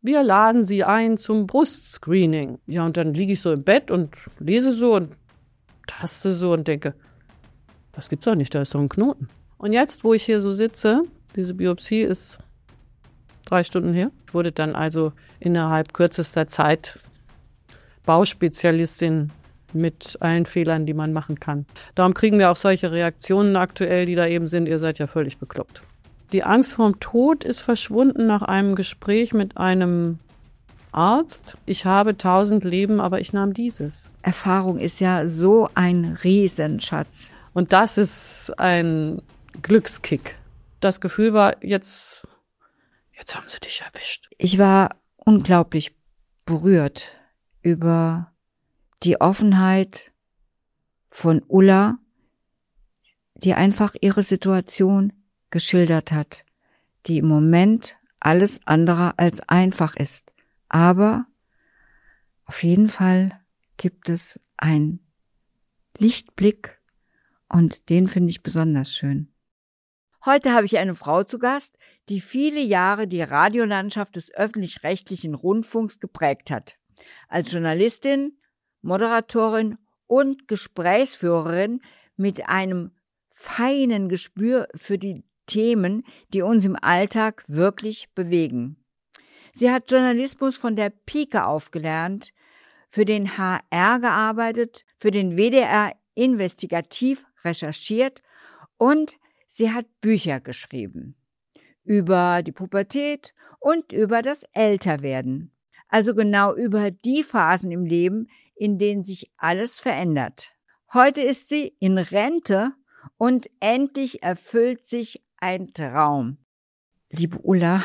wir laden Sie ein zum Brustscreening. Ja, und dann liege ich so im Bett und lese so und taste so und denke, das gibt's doch nicht, da ist doch ein Knoten. Und jetzt, wo ich hier so sitze, diese Biopsie ist 3 Stunden her, wurde dann also innerhalb kürzester Zeit Bauspezialistin mit allen Fehlern, die man machen kann. Darum kriegen wir auch solche Reaktionen aktuell, die da eben sind, ihr seid ja völlig bekloppt. Die Angst vorm Tod ist verschwunden nach einem Gespräch mit einem Arzt. Ich habe 1000 Leben, aber ich nahm dieses. Erfahrung ist ja so ein Riesenschatz. Und das ist ein Glückskick. Das Gefühl war, jetzt haben sie dich erwischt. Ich war unglaublich berührt über die Offenheit von Ulla, die einfach ihre Situation geschildert hat, die im Moment alles andere als einfach ist. Aber auf jeden Fall gibt es einen Lichtblick und den finde ich besonders schön. Heute habe ich eine Frau zu Gast, die viele Jahre die Radiolandschaft des öffentlich-rechtlichen Rundfunks geprägt hat. Als Journalistin, Moderatorin und Gesprächsführerin mit einem feinen Gespür für die Themen, die uns im Alltag wirklich bewegen. Sie hat Journalismus von der Pike auf gelernt, für den HR gearbeitet, für den WDR investigativ recherchiert und sie hat Bücher geschrieben über die Pubertät und über das Älterwerden. Also genau über die Phasen im Leben, in denen sich alles verändert. Heute ist sie in Rente und endlich erfüllt sich ein Traum. Liebe Ulla,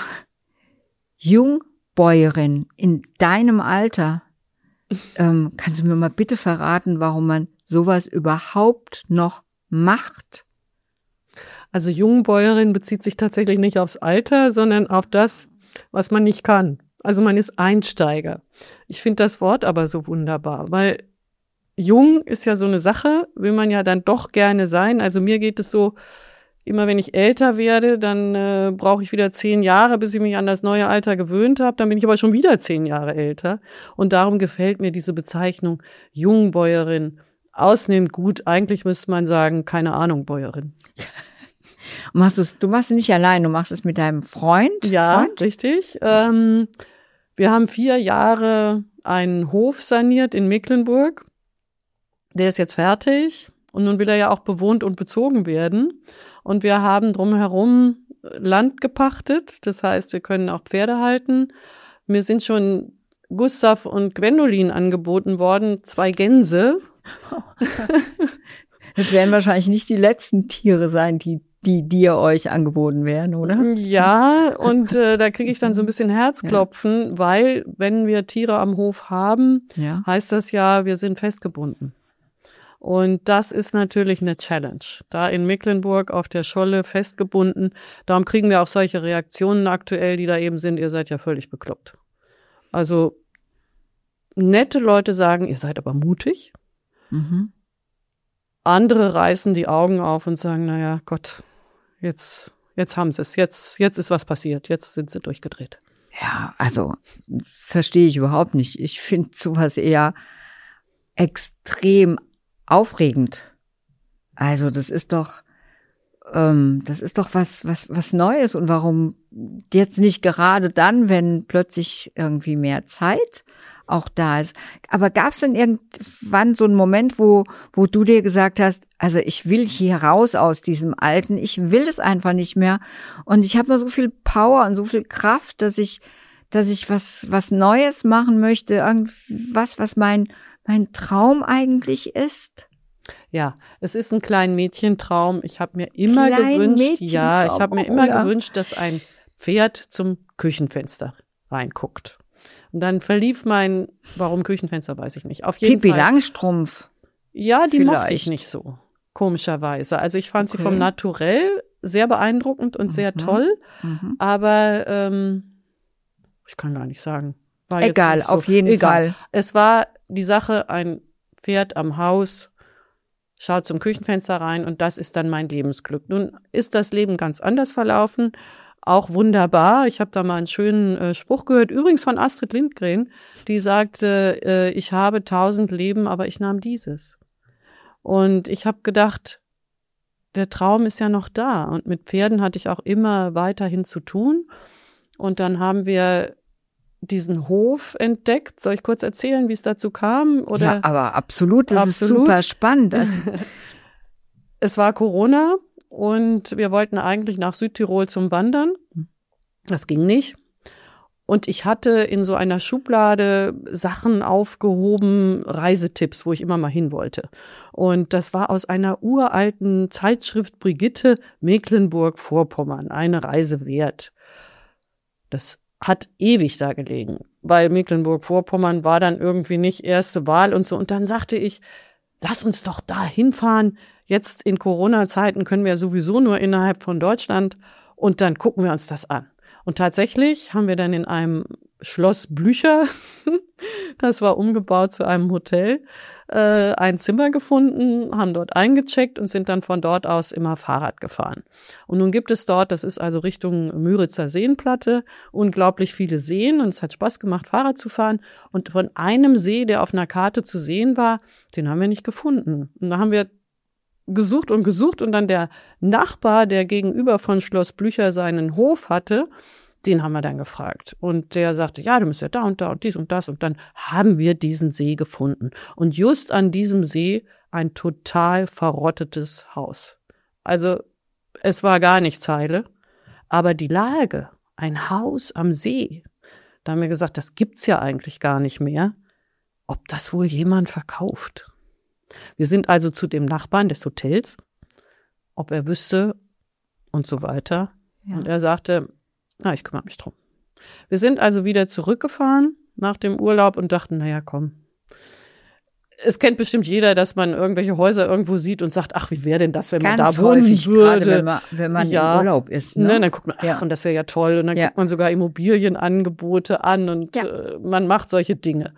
Jungbäuerin in deinem Alter, kannst du mir mal bitte verraten, warum man sowas überhaupt noch macht? Also Jungbäuerin bezieht sich tatsächlich nicht aufs Alter, sondern auf das, was man nicht kann. Also man ist Einsteiger. Ich finde das Wort aber so wunderbar, weil jung ist ja so eine Sache, will man ja dann doch gerne sein. Also mir geht es so, immer wenn ich älter werde, dann brauche ich wieder 10 Jahre, bis ich mich an das neue Alter gewöhnt habe. Dann bin ich aber schon wieder 10 Jahre älter. Und darum gefällt mir diese Bezeichnung Jungbäuerin ausnehmend gut. Eigentlich müsste man sagen, keine Ahnung, Bäuerin. Du machst es nicht allein, du machst es mit deinem Freund? Ja, richtig. Wir haben 4 Jahre einen Hof saniert in Mecklenburg. Der ist jetzt fertig und nun will er ja auch bewohnt und bezogen werden. Und wir haben drumherum Land gepachtet. Das heißt, wir können auch Pferde halten. Mir sind schon Gustav und Gwendolin angeboten worden, 2 Gänse. Das werden wahrscheinlich nicht die letzten Tiere sein, die dir euch angeboten werden, oder? Ja, und da kriege ich dann so ein bisschen Herzklopfen, weil wenn wir Tiere am Hof haben, heißt das ja, wir sind festgebunden. Und das ist natürlich eine Challenge. Da in Mecklenburg auf der Scholle festgebunden, darum kriegen wir auch solche Reaktionen aktuell, die da eben sind, ihr seid ja völlig bekloppt. Also nette Leute sagen, ihr seid aber mutig. Mhm. Andere reißen die Augen auf und sagen, naja, Gott, jetzt haben sie es, jetzt ist was passiert, jetzt sind sie durchgedreht. Ja, also verstehe ich überhaupt nicht. Ich finde sowas eher extrem aufregend. Also das ist doch was Neues. Und warum jetzt nicht gerade dann, wenn plötzlich irgendwie mehr Zeit auch da ist? Aber gab es denn irgendwann so einen Moment, wo du dir gesagt hast, also ich will hier raus aus diesem Alten, ich will es einfach nicht mehr und ich habe nur so viel Power und so viel Kraft, dass ich was Neues machen möchte, irgendwas, was mein Traum eigentlich ist? Ja, es ist ein kleiner Mädchentraum. Ich habe mir immer gewünscht, dass ein Pferd zum Küchenfenster reinguckt. Und dann verlief warum Küchenfenster, weiß ich nicht. Auf jeden Pippi Fall. Langstrumpf. Ja, die mochte ich nicht so, komischerweise. Also ich fand sie vom Naturell sehr beeindruckend und sehr toll. Mhm. Aber ich kann gar nicht sagen. Egal, so. Auf jeden Fall. Es war die Sache, ein Pferd am Haus schaut zum Küchenfenster rein und das ist dann mein Lebensglück. Nun ist das Leben ganz anders verlaufen. auch wunderbar. Ich habe da mal einen schönen Spruch gehört, übrigens von Astrid Lindgren, die sagte, ich habe 1000 Leben, aber ich nahm dieses. Und ich habe gedacht, der Traum ist ja noch da. Und mit Pferden hatte ich auch immer weiterhin zu tun. Und dann haben wir diesen Hof entdeckt. Soll ich kurz erzählen, wie es dazu kam? Oder? Ja, aber absolut, das ist super spannend. Es war Corona und wir wollten eigentlich nach Südtirol zum Wandern. Das ging nicht. Und ich hatte in so einer Schublade Sachen aufgehoben, Reisetipps, wo ich immer mal hin wollte. Und das war aus einer uralten Zeitschrift Brigitte, Mecklenburg-Vorpommern, eine Reise wert. Das hat ewig da gelegen, weil Mecklenburg-Vorpommern war dann irgendwie nicht erste Wahl und so. Und dann sagte ich, lass uns doch da hinfahren. Jetzt in Corona-Zeiten können wir ja sowieso nur innerhalb von Deutschland und dann gucken wir uns das an. Und tatsächlich haben wir dann in einem Schloss Blücher, das war umgebaut zu einem Hotel, ein Zimmer gefunden, haben dort eingecheckt und sind dann von dort aus immer Fahrrad gefahren. Und nun gibt es dort, das ist also Richtung Müritzer Seenplatte, unglaublich viele Seen und es hat Spaß gemacht, Fahrrad zu fahren. Und von einem See, der auf einer Karte zu sehen war, den haben wir nicht gefunden. Und da haben wir gesucht und dann der Nachbar, der gegenüber von Schloss Blücher seinen Hof hatte, den haben wir dann gefragt. Und der sagte, ja, du musst ja da und dies und das. Und dann haben wir diesen See gefunden. Und just an diesem See ein total verrottetes Haus. Also es war gar nichts heile. Aber die Lage, ein Haus am See, da haben wir gesagt, das gibt's ja eigentlich gar nicht mehr. Ob das wohl jemand verkauft? Wir sind also zu dem Nachbarn des Hotels, ob er wüsste und so weiter. Ja. Und er sagte, ich kümmere mich drum. Wir sind also wieder zurückgefahren nach dem Urlaub und dachten, naja, komm. Es kennt bestimmt jeder, dass man irgendwelche Häuser irgendwo sieht und sagt, ach, wie wäre denn das, wenn man da wohnen würde? Gerade wenn man im Urlaub ist. Ne? Dann guckt man, und das wäre ja toll. Und dann guckt man sogar Immobilienangebote an und man macht solche Dinge.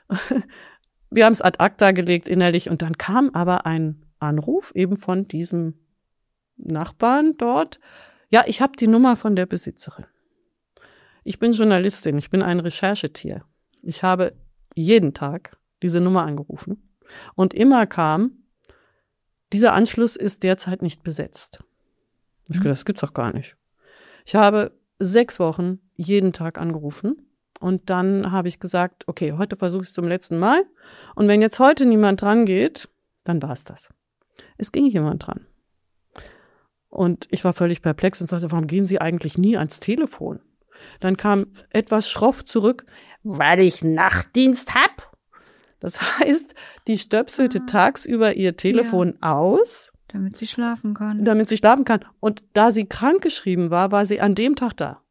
Wir haben es ad acta gelegt innerlich und dann kam aber ein Anruf eben von diesem Nachbarn dort. Ja, ich habe die Nummer von der Besitzerin. Ich bin Journalistin, ich bin ein Recherchetier. Ich habe jeden Tag diese Nummer angerufen und immer kam, dieser Anschluss ist derzeit nicht besetzt. Ich dachte, das gibt's doch gar nicht. Ich habe 6 Wochen jeden Tag angerufen. Und dann habe ich gesagt, okay, heute versuche ich es zum letzten Mal. Und wenn jetzt heute niemand dran geht, dann war es das. Es ging jemand dran. Und ich war völlig perplex und sagte, warum gehen Sie eigentlich nie ans Telefon? Dann kam etwas schroff zurück, weil ich Nachtdienst hab. Das heißt, die stöpselte tagsüber ihr Telefon aus. Damit sie schlafen kann. Und da sie krankgeschrieben war, war sie an dem Tag da.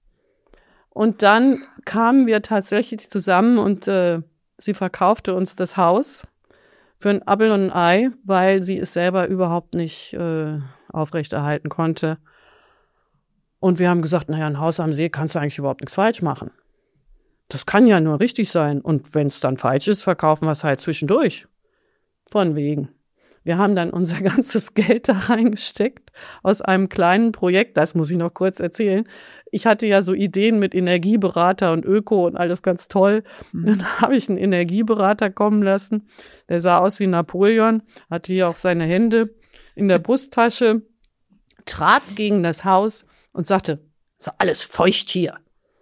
Und dann kamen wir tatsächlich zusammen und sie verkaufte uns das Haus für ein Appel und ein Ei, weil sie es selber überhaupt nicht aufrechterhalten konnte. Und wir haben gesagt, naja, ein Haus am See kannst du eigentlich überhaupt nichts falsch machen. Das kann ja nur richtig sein. Und wenn es dann falsch ist, verkaufen wir es halt zwischendurch. Von wegen. Wir haben dann unser ganzes Geld da reingesteckt aus einem kleinen Projekt, das muss ich noch kurz erzählen. Ich hatte ja so Ideen mit Energieberater und Öko und alles ganz toll. Dann habe ich einen Energieberater kommen lassen, der sah aus wie Napoleon, hatte hier auch seine Hände in der Brusttasche, trat gegen das Haus und sagte, ist alles feucht hier.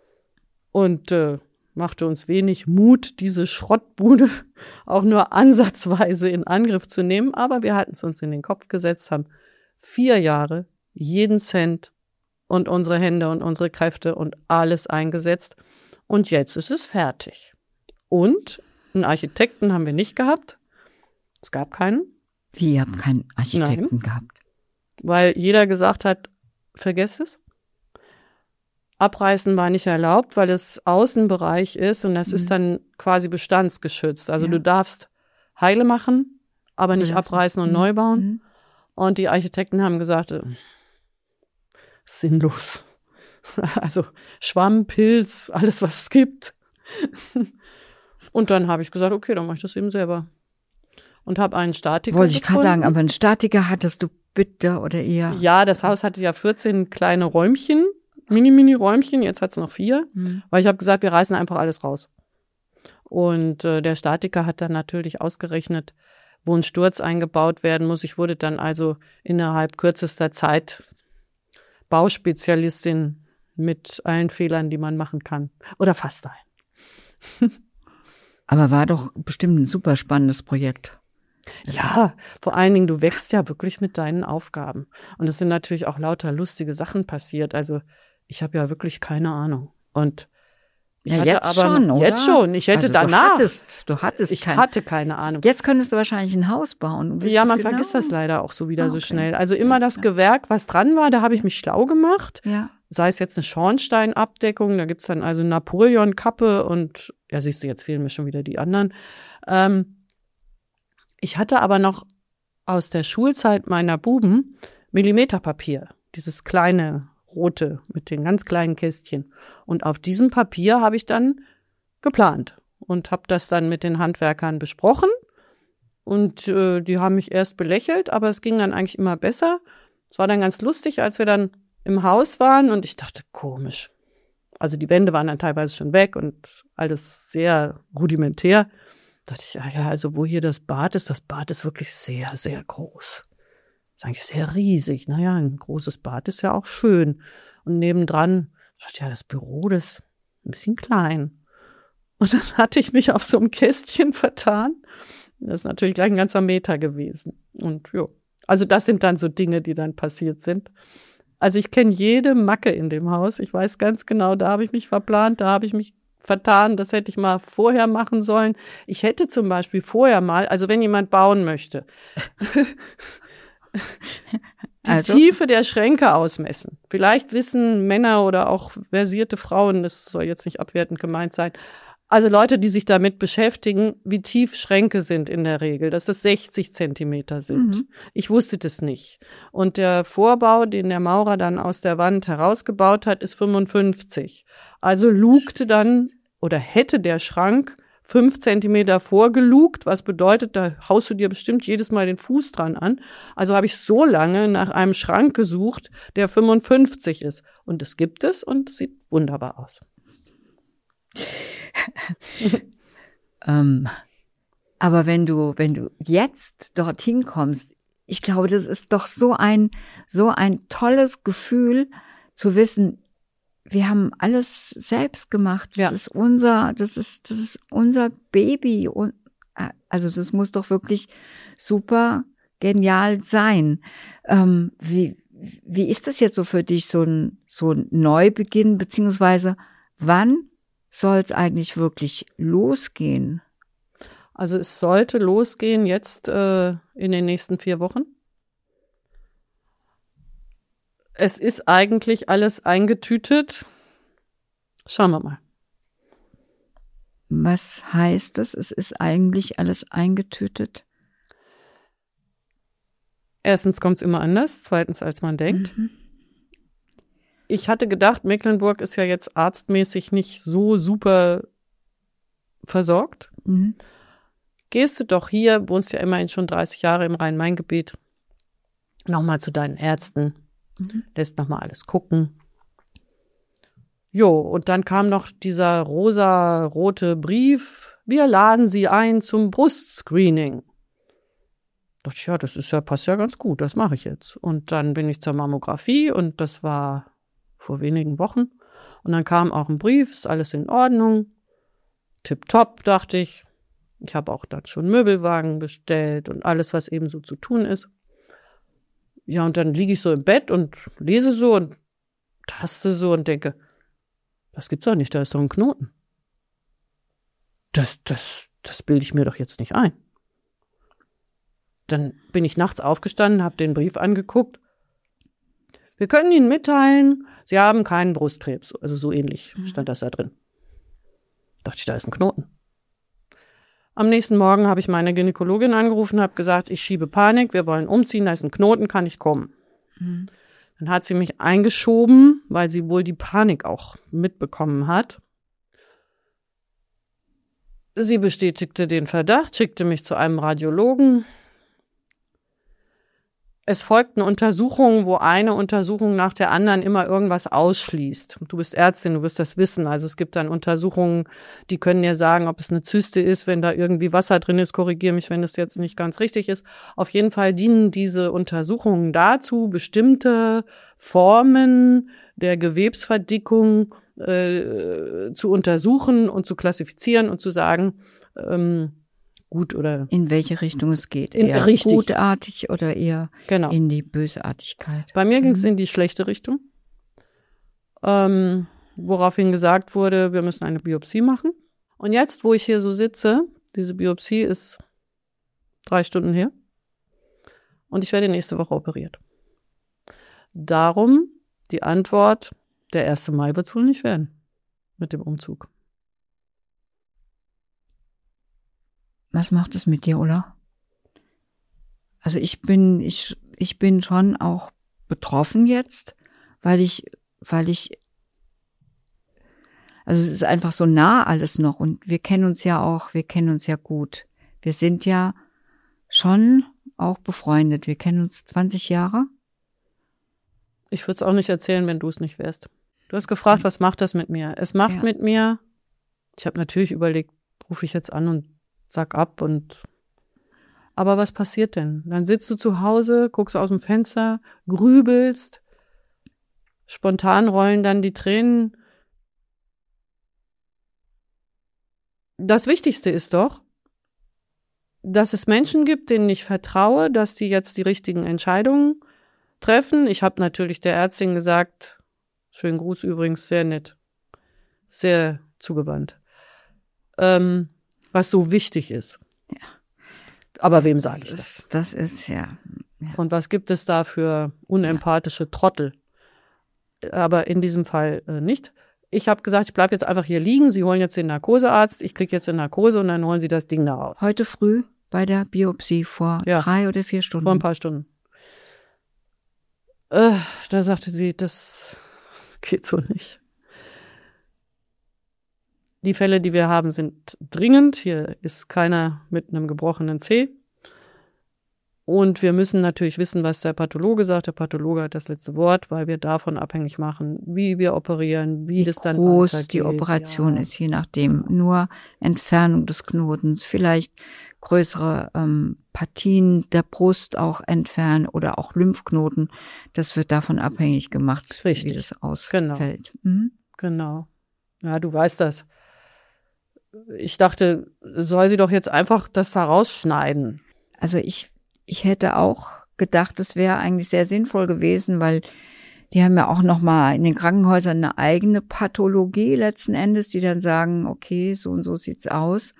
Und machte uns wenig Mut, diese Schrottbude auch nur ansatzweise in Angriff zu nehmen. Aber wir hatten es uns in den Kopf gesetzt, haben 4 Jahre jeden Cent und unsere Hände und unsere Kräfte und alles eingesetzt. Und jetzt ist es fertig. Und einen Architekten haben wir nicht gehabt. Es gab keinen. Wie, ihr habt keinen Architekten gehabt? Weil jeder gesagt hat, vergesst es. Abreißen war nicht erlaubt, weil es Außenbereich ist und das ist dann quasi bestandsgeschützt. Also du darfst heile machen, aber nicht abreißen und neu bauen. Und die Architekten haben gesagt, sinnlos. Also Schwamm, Pilz, alles was es gibt. Und dann habe ich gesagt, okay, dann mache ich das eben selber. Und habe einen Statiker gefunden. Wollte ich gerade sagen, aber einen Statiker hattest du bitte oder eher? Ja, das Haus hatte ja 14 kleine Räumchen. Mini-Räumchen, jetzt hat es noch 4, weil ich habe gesagt, wir reißen einfach alles raus. Und der Statiker hat dann natürlich ausgerechnet, wo ein Sturz eingebaut werden muss. Ich wurde dann also innerhalb kürzester Zeit Bauspezialistin mit allen Fehlern, die man machen kann. Oder fast allen. Aber war doch bestimmt ein super spannendes Projekt. Ja, vor allen Dingen, du wächst ja wirklich mit deinen Aufgaben. Und es sind natürlich auch lauter lustige Sachen passiert. Also ich habe ja wirklich keine Ahnung. Und ich hatte jetzt aber schon, oder? Jetzt schon. Ich hätte danach. Ich hatte keine Ahnung. Jetzt könntest du wahrscheinlich ein Haus bauen. Ja, man vergisst das leider auch so wieder so schnell. Also immer das Gewerk, was dran war, da habe ich mich schlau gemacht. Ja. Sei es jetzt eine Schornsteinabdeckung, da gibt's dann also Napoleon-Kappe und, ja, siehst du, jetzt fehlen mir schon wieder die anderen. Ich hatte aber noch aus der Schulzeit meiner Buben Millimeterpapier, dieses kleine rote mit den ganz kleinen Kästchen. Und auf diesem Papier habe ich dann geplant und habe das dann mit den Handwerkern besprochen. Und die haben mich erst belächelt, aber es ging dann eigentlich immer besser. Es war dann ganz lustig, als wir dann im Haus waren und ich dachte, komisch. Also die Wände waren dann teilweise schon weg und alles sehr rudimentär. Da dachte ich, ja, also wo hier das Bad ist wirklich sehr, sehr groß. Das ist eigentlich sehr riesig. Naja, ein großes Bad ist ja auch schön. Und nebendran, dachte ich, ja, das Büro, das ist ein bisschen klein. Und dann hatte ich mich auf so einem Kästchen vertan. Das ist natürlich gleich ein ganzer Meter gewesen. Und ja, also das sind dann so Dinge, die dann passiert sind. Also ich kenne jede Macke in dem Haus. Ich weiß ganz genau, da habe ich mich verplant, da habe ich mich vertan. Das hätte ich mal vorher machen sollen. Ich hätte zum Beispiel vorher mal, also wenn jemand bauen möchte, die Tiefe der Schränke ausmessen. Vielleicht wissen Männer oder auch versierte Frauen, das soll jetzt nicht abwertend gemeint sein, also Leute, die sich damit beschäftigen, wie tief Schränke sind in der Regel, dass das 60 Zentimeter sind. Ich wusste das nicht. Und der Vorbau, den der Maurer dann aus der Wand herausgebaut hat, ist 55. Also lugte dann oder hätte der Schrank 5 Zentimeter vorgelugt, was bedeutet, da haust du dir bestimmt jedes Mal den Fuß dran an. Also habe ich so lange nach einem Schrank gesucht, der 55 ist. Und es gibt es und es sieht wunderbar aus. Aber wenn du jetzt dorthin kommst, ich glaube, das ist doch so ein tolles Gefühl zu wissen, wir haben alles selbst gemacht. Das ist unser Baby. Und also das muss doch wirklich super genial sein. Wie ist das jetzt so für dich, so ein Neubeginn, beziehungsweise wann soll es eigentlich wirklich losgehen? Also es sollte losgehen jetzt in den nächsten 4 Wochen. Es ist eigentlich alles eingetütet. Schauen wir mal. Was heißt das? Es ist eigentlich alles eingetütet? Erstens kommt es immer anders, zweitens als man denkt. Ich hatte gedacht, Mecklenburg ist ja jetzt arztmäßig nicht so super versorgt. Gehst du doch hier, wohnst ja immerhin schon 30 Jahre im Rhein-Main-Gebiet, nochmal zu deinen Ärzten, lässt nochmal alles gucken. Jo, und dann kam noch dieser rosa-rote Brief, wir laden Sie ein zum Brustscreening. Da dachte ich, ja, passt ja ganz gut, das mache ich jetzt. Und dann bin ich zur Mammographie und das war vor wenigen Wochen. Und dann kam auch ein Brief, ist alles in Ordnung. Tipptopp, dachte ich. Ich habe auch dann schon Möbelwagen bestellt und alles, was eben so zu tun ist. Ja, und dann liege ich so im Bett und lese so und taste so und denke, das gibt's doch nicht, da ist doch ein Knoten. Das bilde ich mir doch jetzt nicht ein. Dann bin ich nachts aufgestanden, habe den Brief angeguckt. Wir können Ihnen mitteilen, Sie haben keinen Brustkrebs. Also so ähnlich stand das da drin. Dachte ich, da ist ein Knoten. Am nächsten Morgen habe ich meine Gynäkologin angerufen, habe gesagt, ich schiebe Panik, wir wollen umziehen, da ist ein Knoten, kann ich kommen. Dann hat sie mich eingeschoben, weil sie wohl die Panik auch mitbekommen hat. Sie bestätigte den Verdacht, schickte mich zu einem Radiologen. es folgten Untersuchungen, wo eine Untersuchung nach der anderen immer irgendwas ausschließt. Du bist Ärztin, du wirst das wissen. Also es gibt dann Untersuchungen, die können dir sagen, ob es eine Zyste ist, wenn da irgendwie Wasser drin ist. Korrigiere mich, wenn das jetzt nicht ganz richtig ist. Auf jeden Fall dienen diese Untersuchungen dazu, bestimmte Formen der Gewebsverdickung zu untersuchen und zu klassifizieren und zu sagen, gut oder in welche Richtung es geht. Eher richtig. Gutartig oder eher in die Bösartigkeit. Bei mir ging es in die schlechte Richtung, woraufhin gesagt wurde, wir müssen eine Biopsie machen. Und jetzt, wo ich hier so sitze, diese Biopsie ist 3 Stunden her und ich werde nächste Woche operiert. Darum die Antwort, der 1. Mai wird es wohl nicht werden mit dem Umzug. Was macht es mit dir, Ulla? Also ich bin schon auch betroffen jetzt, weil ich, also es ist einfach so nah alles noch und wir kennen uns ja gut. Wir sind ja schon auch befreundet. Wir kennen uns 20 Jahre. Ich würde es auch nicht erzählen, wenn du es nicht wärst. Du hast gefragt, was macht das mit mir? Es macht mit mir, ich habe natürlich überlegt, rufe ich jetzt an und sag ab aber was passiert denn? Dann sitzt du zu Hause, guckst aus dem Fenster, grübelst, spontan rollen dann die Tränen. Das Wichtigste ist doch, dass es Menschen gibt, denen ich vertraue, dass die jetzt die richtigen Entscheidungen treffen. Ich habe natürlich der Ärztin gesagt, schönen Gruß übrigens, sehr nett, sehr zugewandt, was so wichtig ist. Ja. Aber wem sage ich das? Das ist, ja. Und was gibt es da für unempathische Trottel? Aber in diesem Fall nicht. Ich habe gesagt, ich bleibe jetzt einfach hier liegen. Sie holen jetzt den Narkosearzt. Ich kriege jetzt eine Narkose und dann holen Sie das Ding da raus. Heute früh bei der Biopsie vor 3 oder 4 Stunden. Vor ein paar Stunden. Da sagte sie, das geht so nicht. Die Fälle, die wir haben, sind dringend. Hier ist keiner mit einem gebrochenen Zeh. Und wir müssen natürlich wissen, was der Pathologe sagt. Der Pathologe hat das letzte Wort, weil wir davon abhängig machen, wie wir operieren, wie das dann groß die Operation ist, je nachdem. Nur Entfernung des Knotens, vielleicht größere Partien der Brust auch entfernen oder auch Lymphknoten. Das wird davon abhängig gemacht, wie das ausfällt. Genau. Ja, du weißt das. Ich dachte, soll sie doch jetzt einfach das da rausschneiden. Also ich hätte auch gedacht, es wäre eigentlich sehr sinnvoll gewesen, weil die haben ja auch nochmal in den Krankenhäusern eine eigene Pathologie letzten Endes, die dann sagen, okay, so und so sieht's aus.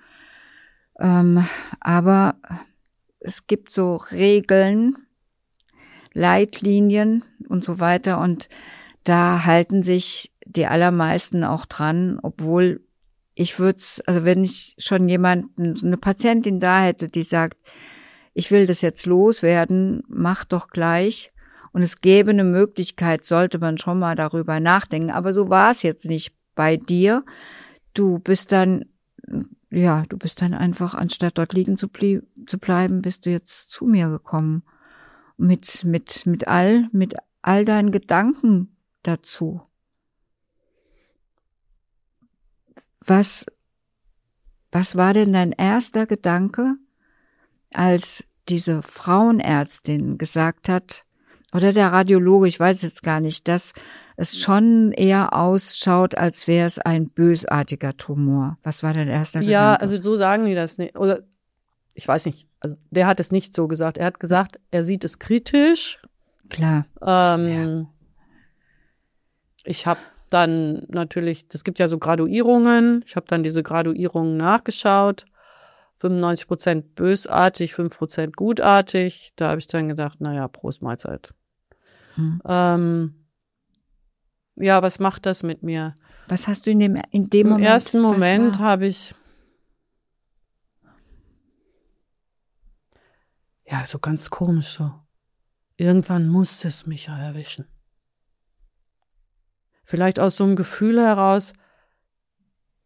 Aber es gibt so Regeln, Leitlinien und so weiter und da halten sich die allermeisten auch dran, obwohl also wenn ich schon eine Patientin da hätte, die sagt, ich will das jetzt loswerden, mach doch gleich. Und es gäbe eine Möglichkeit, sollte man schon mal darüber nachdenken. Aber so war es jetzt nicht bei dir. Du bist dann einfach, anstatt dort liegen zu bleiben, bist du jetzt zu mir gekommen. Mit all deinen Gedanken dazu. Was war denn dein erster Gedanke, als diese Frauenärztin gesagt hat, oder der Radiologe, ich weiß jetzt gar nicht, dass es schon eher ausschaut, als wäre es ein bösartiger Tumor. Was war dein erster Gedanke? Ja, also so sagen die das nicht. Oder ich weiß nicht, also der hat es nicht so gesagt. Er hat gesagt, er sieht es kritisch. Klar. Ich habe dann natürlich, es gibt ja so Graduierungen. Ich habe dann diese Graduierungen nachgeschaut. 95% bösartig, 5% gutartig. Da habe ich dann gedacht, naja, Prost Mahlzeit. Ja, was macht das mit mir? Was hast du in dem Moment? Im ersten Moment habe ich so ganz komisch so. Irgendwann musste es mich ja erwischen. Vielleicht aus so einem Gefühl heraus,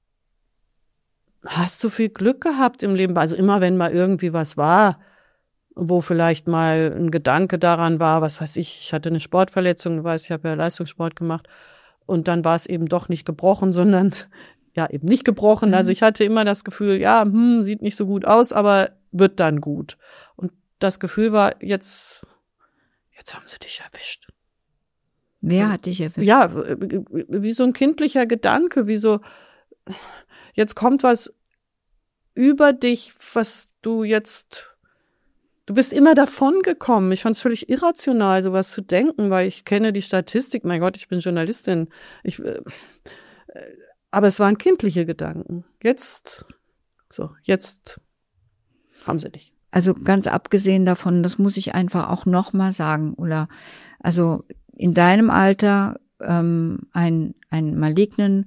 hast du viel Glück gehabt im Leben? Also immer, wenn mal irgendwie was war, wo vielleicht mal ein Gedanke daran war, was weiß ich hatte eine Sportverletzung, du weißt, ich habe ja Leistungssport gemacht und dann war es eben doch nicht gebrochen, sondern ja eben nicht gebrochen. Also ich hatte immer das Gefühl, ja, sieht nicht so gut aus, aber wird dann gut. Und das Gefühl war, jetzt haben sie dich erwischt. Wer hat dich erwischt? Ja, wie so ein kindlicher Gedanke, wie so, jetzt kommt was über dich, was du bist immer davon gekommen. Ich fand es völlig irrational, sowas zu denken, weil ich kenne die Statistik. Mein Gott, ich bin Journalistin. Aber es waren kindliche Gedanken. Jetzt haben sie dich. Also ganz abgesehen davon, das muss ich einfach auch nochmal sagen, Ulla. Also in deinem Alter einen malignen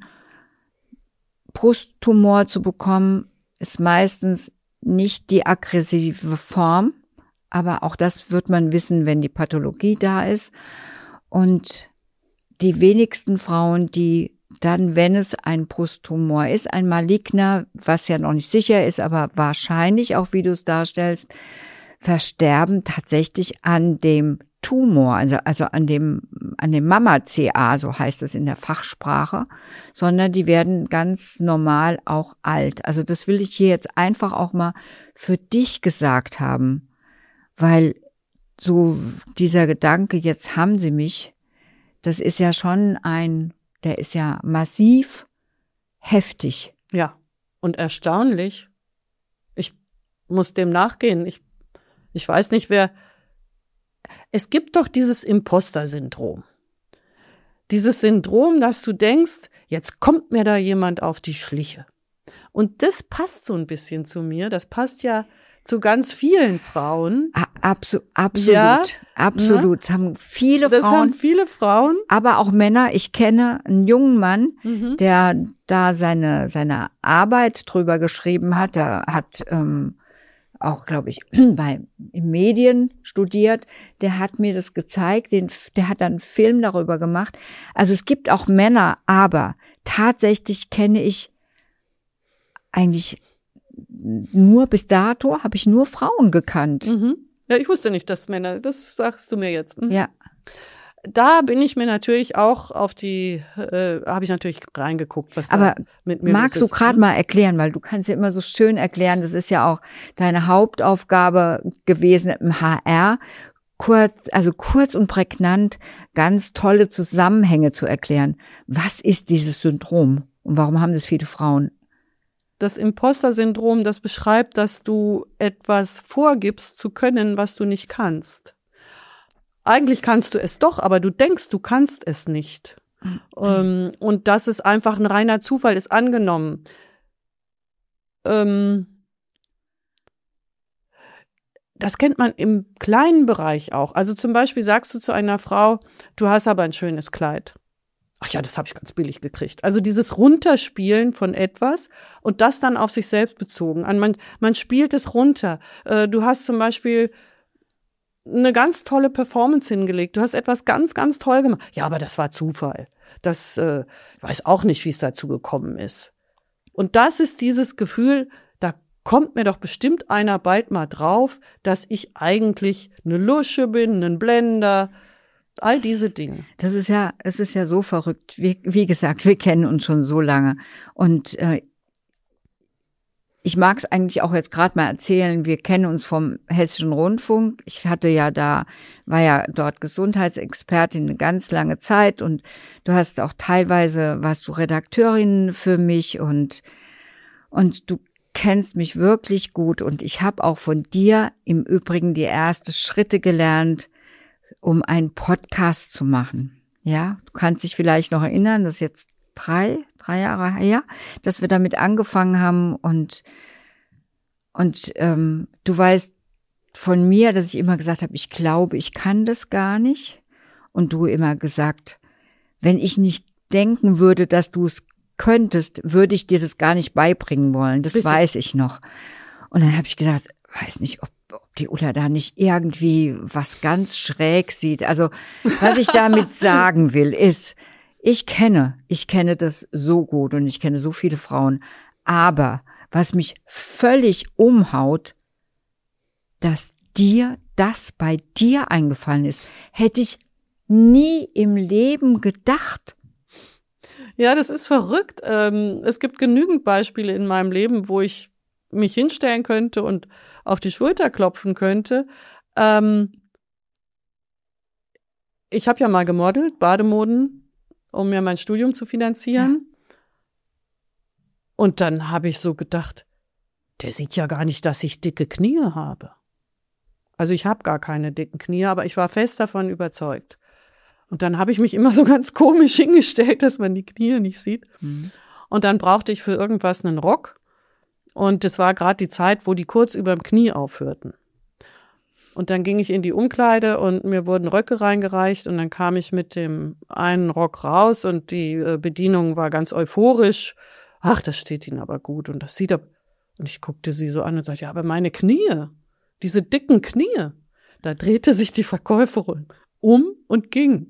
Brusttumor zu bekommen, ist meistens nicht die aggressive Form, aber auch das wird man wissen, wenn die Pathologie da ist. Und die wenigsten Frauen, die dann, wenn es ein Brusttumor ist, ein maligner, was ja noch nicht sicher ist, aber wahrscheinlich auch, wie du es darstellst, versterben tatsächlich an dem Tumor, also an dem Mama-CA, so heißt es in der Fachsprache, sondern die werden ganz normal auch alt. Also das will ich hier jetzt einfach auch mal für dich gesagt haben, weil so dieser Gedanke, jetzt haben sie mich, das ist ja schon der ist ja massiv heftig. Ja, und erstaunlich. Ich muss dem nachgehen. Ich weiß nicht, es gibt doch dieses Imposter-Syndrom. Dieses Syndrom, dass du denkst, jetzt kommt mir da jemand auf die Schliche. Und das passt so ein bisschen zu mir. Das passt ja zu ganz vielen Frauen. Absolut, ja, absolut. Das haben viele Frauen. Aber auch Männer. Ich kenne einen jungen Mann, der da seine Arbeit drüber geschrieben hat. Der hat auch, glaube ich, in Medien studiert. Der hat mir das gezeigt. Der hat dann einen Film darüber gemacht. Also es gibt auch Männer, aber tatsächlich kenne ich eigentlich nur bis dato habe ich nur Frauen gekannt. Ja, ich wusste nicht, dass Männer, das sagst du mir jetzt. Ja. Da bin ich mir natürlich auch habe ich natürlich reingeguckt, was aber da mit mir magst du gerade mal erklären, weil du kannst ja immer so schön erklären, das ist ja auch deine Hauptaufgabe gewesen im HR, kurz und prägnant ganz tolle Zusammenhänge zu erklären. Was ist dieses Syndrom und warum haben das viele Frauen? Das Imposter-Syndrom, das beschreibt, dass du etwas vorgibst zu können, was du nicht kannst. Eigentlich kannst du es doch, aber du denkst, du kannst es nicht. Und dass es einfach ein reiner Zufall ist, angenommen. Das kennt man im kleinen Bereich auch. Also zum Beispiel sagst du zu einer Frau, du hast aber ein schönes Kleid. Ach ja, das habe ich ganz billig gekriegt. Also dieses Runterspielen von etwas und das dann auf sich selbst bezogen. Man spielt es runter. Du hast zum Beispiel eine ganz tolle Performance hingelegt. Du hast etwas ganz, ganz toll gemacht. Ja, aber das war Zufall. Ich weiß auch nicht, wie es dazu gekommen ist. Und das ist dieses Gefühl, da kommt mir doch bestimmt einer bald mal drauf, dass ich eigentlich eine Lusche bin, ein Blender, all diese Dinge. Es ist ja so verrückt. Wie gesagt, wir kennen uns schon so lange. Und ich mag es eigentlich auch jetzt gerade mal erzählen. Wir kennen uns vom Hessischen Rundfunk. Ich war ja dort Gesundheitsexpertin eine ganz lange Zeit und du hast auch warst du Redakteurin für mich und du kennst mich wirklich gut und ich habe auch von dir im Übrigen die ersten Schritte gelernt, um einen Podcast zu machen. Ja, du kannst dich vielleicht noch erinnern, das ist jetzt drei Jahre her, dass wir damit angefangen haben und du weißt von mir, dass ich immer gesagt habe, ich glaube, ich kann das gar nicht und du immer gesagt, wenn ich nicht denken würde, dass du es könntest, würde ich dir das gar nicht beibringen wollen, das Richtig. Weiß ich noch. Und dann habe ich gedacht, weiß nicht, ob die Ulla da nicht irgendwie was ganz schräg sieht. Also was ich damit sagen will, ist, ich kenne das so gut und ich kenne so viele Frauen, aber was mich völlig umhaut, dass dir das bei dir eingefallen ist. Hätte ich nie im Leben gedacht. Ja, das ist verrückt. Es gibt genügend Beispiele in meinem Leben, wo ich mich hinstellen könnte und auf die Schulter klopfen könnte. Ich habe ja mal gemodelt, Bademoden, um mir mein Studium zu finanzieren. Ja. Und dann habe ich so gedacht, der sieht ja gar nicht, dass ich dicke Knie habe. Also ich habe gar keine dicken Knie, aber ich war fest davon überzeugt. Und dann habe ich mich immer so ganz komisch hingestellt, dass man die Knie nicht sieht. Mhm. Und dann brauchte ich für irgendwas einen Rock. Und das war gerade die Zeit, wo die kurz über dem Knie aufhörten. Und dann ging ich in die Umkleide und mir wurden Röcke reingereicht. Und dann kam ich mit dem einen Rock raus und die Bedienung war ganz euphorisch. Ach, das steht Ihnen aber gut und das sieht ab. Und ich guckte sie so an und sagte, ja, aber meine Knie, diese dicken Knie. Da drehte sich die Verkäuferin um und ging.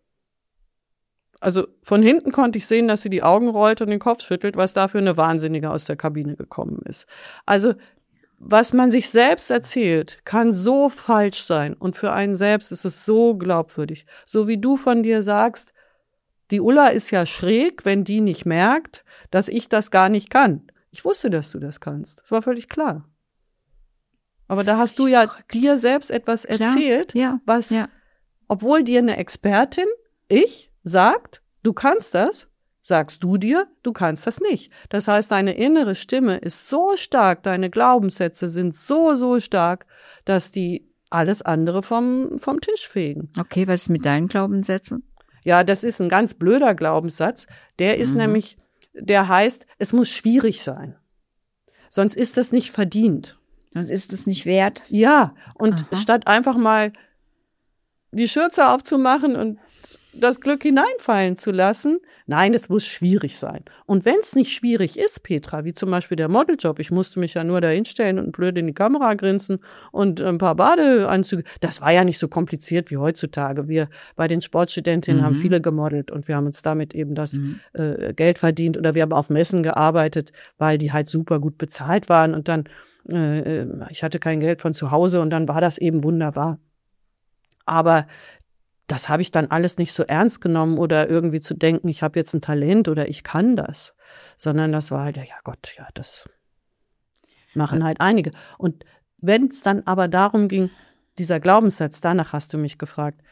Also von hinten konnte ich sehen, dass sie die Augen rollt und den Kopf schüttelt, was da für eine Wahnsinnige aus der Kabine gekommen ist. Also was man sich selbst erzählt, kann so falsch sein. Und für einen selbst ist es so glaubwürdig. So wie du von dir sagst, die Ulla ist ja schräg, wenn die nicht merkt, dass ich das gar nicht kann. Ich wusste, dass du das kannst. Das war völlig klar. Aber da hast du ja dir selbst etwas erzählt, was, obwohl dir eine Expertin, sagt, du kannst das, sagst du dir, du kannst das nicht. Das heißt, deine innere Stimme ist so stark, deine Glaubenssätze sind so stark, dass die alles andere vom Tisch fegen. Okay, was ist mit deinen Glaubenssätzen? Ja, das ist ein ganz blöder Glaubenssatz. Der ist nämlich, der heißt, es muss schwierig sein. Sonst ist das nicht verdient. Sonst ist es nicht wert. Ja, und statt einfach mal die Schürze aufzumachen und das Glück hineinfallen zu lassen. Nein, es muss schwierig sein. Und wenn es nicht schwierig ist, Petra, wie zum Beispiel der Modeljob, ich musste mich ja nur da hinstellen und blöd in die Kamera grinsen und ein paar Badeanzüge, das war ja nicht so kompliziert wie heutzutage. Wir bei den Sportstudentinnen haben viele gemodelt und wir haben uns damit eben das Geld verdient oder wir haben auf Messen gearbeitet, weil die halt super gut bezahlt waren und dann, ich hatte kein Geld von zu Hause und dann war das eben wunderbar. Aber das habe ich dann alles nicht so ernst genommen oder irgendwie zu denken, ich habe jetzt ein Talent oder ich kann das, sondern das war halt, ja Gott, ja, das machen halt einige. Und wenn es dann aber darum ging, dieser Glaubenssatz, danach hast du mich gefragt,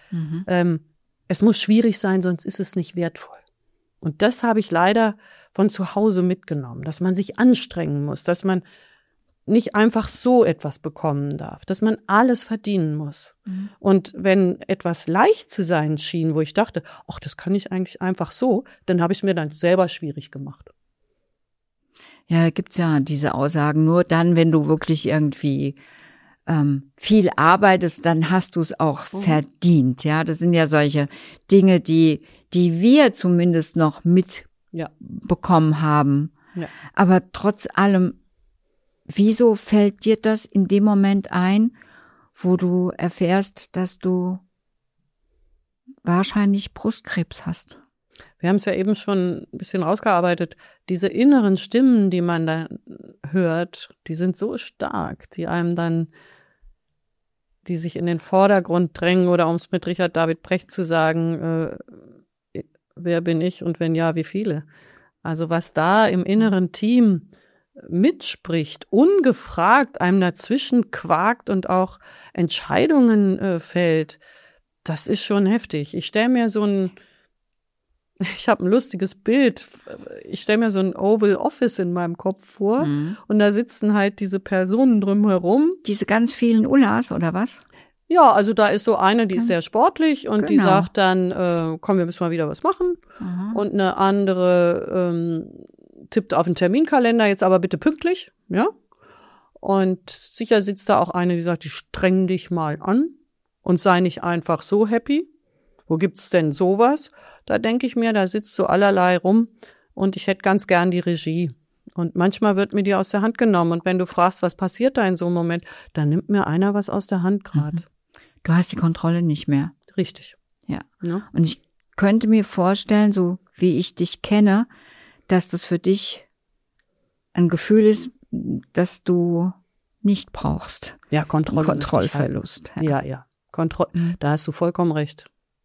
es muss schwierig sein, sonst ist es nicht wertvoll. Und das habe ich leider von zu Hause mitgenommen, dass man sich anstrengen muss, dass man nicht einfach so etwas bekommen darf, dass man alles verdienen muss. Und wenn etwas leicht zu sein schien, wo ich dachte, ach, das kann ich eigentlich einfach so, dann habe ich es mir dann selber schwierig gemacht. Ja, da gibt's ja diese Aussagen, nur dann, wenn du wirklich irgendwie viel arbeitest, dann hast du es auch verdient. Ja, das sind ja solche Dinge, die wir zumindest noch mitbekommen haben. Ja. Aber trotz allem, wieso fällt dir das in dem Moment ein, wo du erfährst, dass du wahrscheinlich Brustkrebs hast? Wir haben es ja eben schon ein bisschen rausgearbeitet. Diese inneren Stimmen, die man da hört, die sind so stark, die einem dann, die sich in den Vordergrund drängen oder um es mit Richard David Brecht zu sagen, wer bin ich und wenn ja, wie viele? Also was da im inneren Team mitspricht, ungefragt einem dazwischen quakt und auch Entscheidungen fällt, das ist schon heftig. Ich stelle mir ich habe ein lustiges Bild, ich stelle mir so ein Oval Office in meinem Kopf vor und da sitzen halt diese Personen drumherum. Diese ganz vielen Ullas, oder was? Ja, also da ist so eine, die ist sehr sportlich und die sagt dann, komm, wir müssen mal wieder was machen. Und eine andere tippt auf den Terminkalender, jetzt aber bitte pünktlich, ja. Und sicher sitzt da auch eine, die sagt, die streng dich mal an und sei nicht einfach so happy. Wo gibt's denn sowas? Da denke ich mir, da sitzt so allerlei rum und ich hätte ganz gern die Regie. Und manchmal wird mir die aus der Hand genommen. Und wenn du fragst, was passiert da in so einem Moment, dann nimmt mir einer was aus der Hand gerade. Du hast die Kontrolle nicht mehr. Richtig. Ja. Und ich könnte mir vorstellen, so wie ich dich kenne, dass das für dich ein Gefühl ist, dass du nicht brauchst. Ja, Kontrollverlust. Ja. Da hast du vollkommen recht.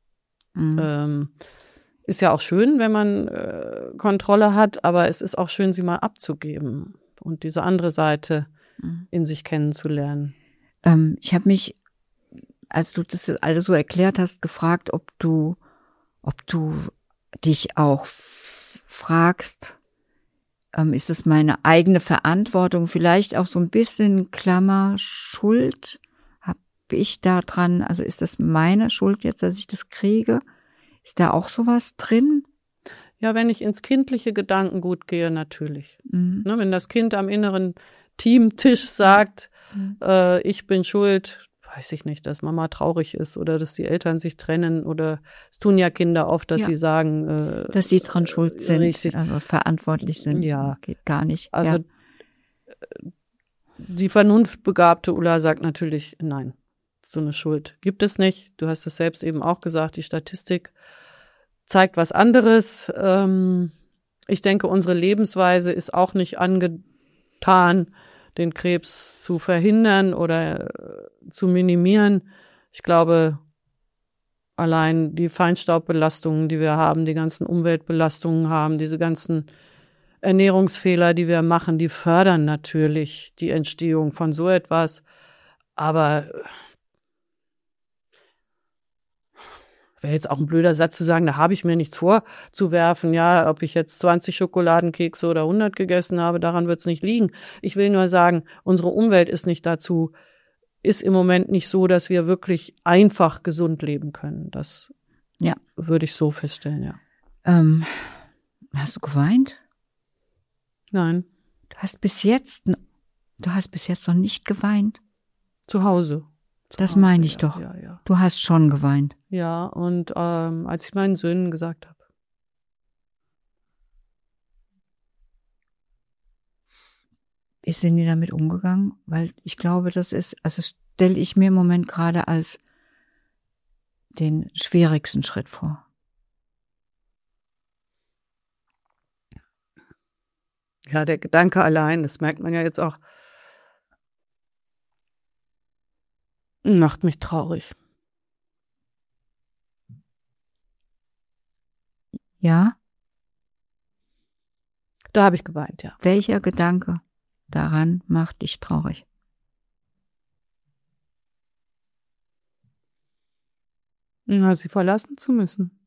Ist ja auch schön, wenn man Kontrolle hat, aber es ist auch schön, sie mal abzugeben und diese andere Seite in sich kennenzulernen. Ich habe mich, als du das alles so erklärt hast, gefragt, ob du dich auch fragst, ist es meine eigene Verantwortung, vielleicht auch so ein bisschen Klammer Schuld, habe ich da dran, also ist das meine Schuld jetzt, dass ich das kriege? Ist da auch sowas drin? Ja, wenn ich ins kindliche Gedankengut gehe, natürlich. Ne, wenn das Kind am inneren Teamtisch sagt, ich bin schuld, weiß ich nicht, dass Mama traurig ist oder dass die Eltern sich trennen oder es tun ja Kinder oft, dass sie sagen, dass sie dran schuld sind, richtig. Also verantwortlich sind. Ja. Geht gar nicht. Also die vernunftbegabte Ulla sagt natürlich, nein, so eine Schuld gibt es nicht. Du hast es selbst eben auch gesagt, die Statistik zeigt was anderes. Ich denke, unsere Lebensweise ist auch nicht angetan, den Krebs zu verhindern oder zu minimieren. Ich glaube, allein die Feinstaubbelastungen, die wir haben, die ganzen Umweltbelastungen haben, diese ganzen Ernährungsfehler, die wir machen, die fördern natürlich die Entstehung von so etwas. Aber wäre jetzt auch ein blöder Satz zu sagen, da habe ich mir nichts vorzuwerfen. Ja, ob ich jetzt 20 Schokoladenkekse oder 100 gegessen habe, daran wird es nicht liegen. Ich will nur sagen, unsere Umwelt ist im Moment nicht so, dass wir wirklich einfach gesund leben können. Das würde ich so feststellen, ja. Hast du geweint? Nein. Du hast bis jetzt noch nicht geweint? Zu Hause. Das meine ich doch. Ja. Du hast schon geweint. Ja, und als ich meinen Söhnen gesagt habe. Wie sind die damit umgegangen? Weil ich glaube, das stelle ich mir im Moment gerade als den schwierigsten Schritt vor. Ja, der Gedanke allein, das merkt man ja jetzt auch, macht mich traurig. Ja? Da habe ich geweint, ja. Welcher Gedanke daran macht dich traurig? Na, sie verlassen zu müssen.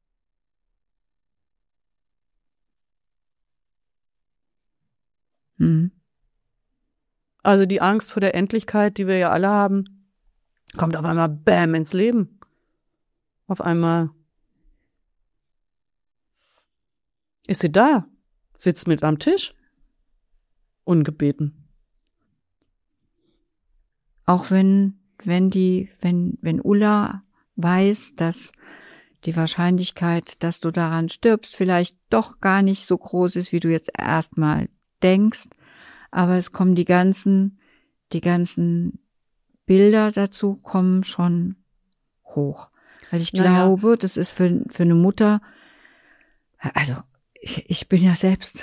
Also die Angst vor der Endlichkeit, die wir ja alle haben, kommt auf einmal bam ins Leben. Auf einmal ist sie da, sitzt mit am Tisch, ungebeten. Auch wenn Ulla weiß, dass die Wahrscheinlichkeit, dass du daran stirbst, vielleicht doch gar nicht so groß ist, wie du jetzt erstmal denkst, aber es kommen die ganzen Bilder dazu kommen schon hoch. Weil ich glaube, das ist für eine Mutter, also ich bin ja selbst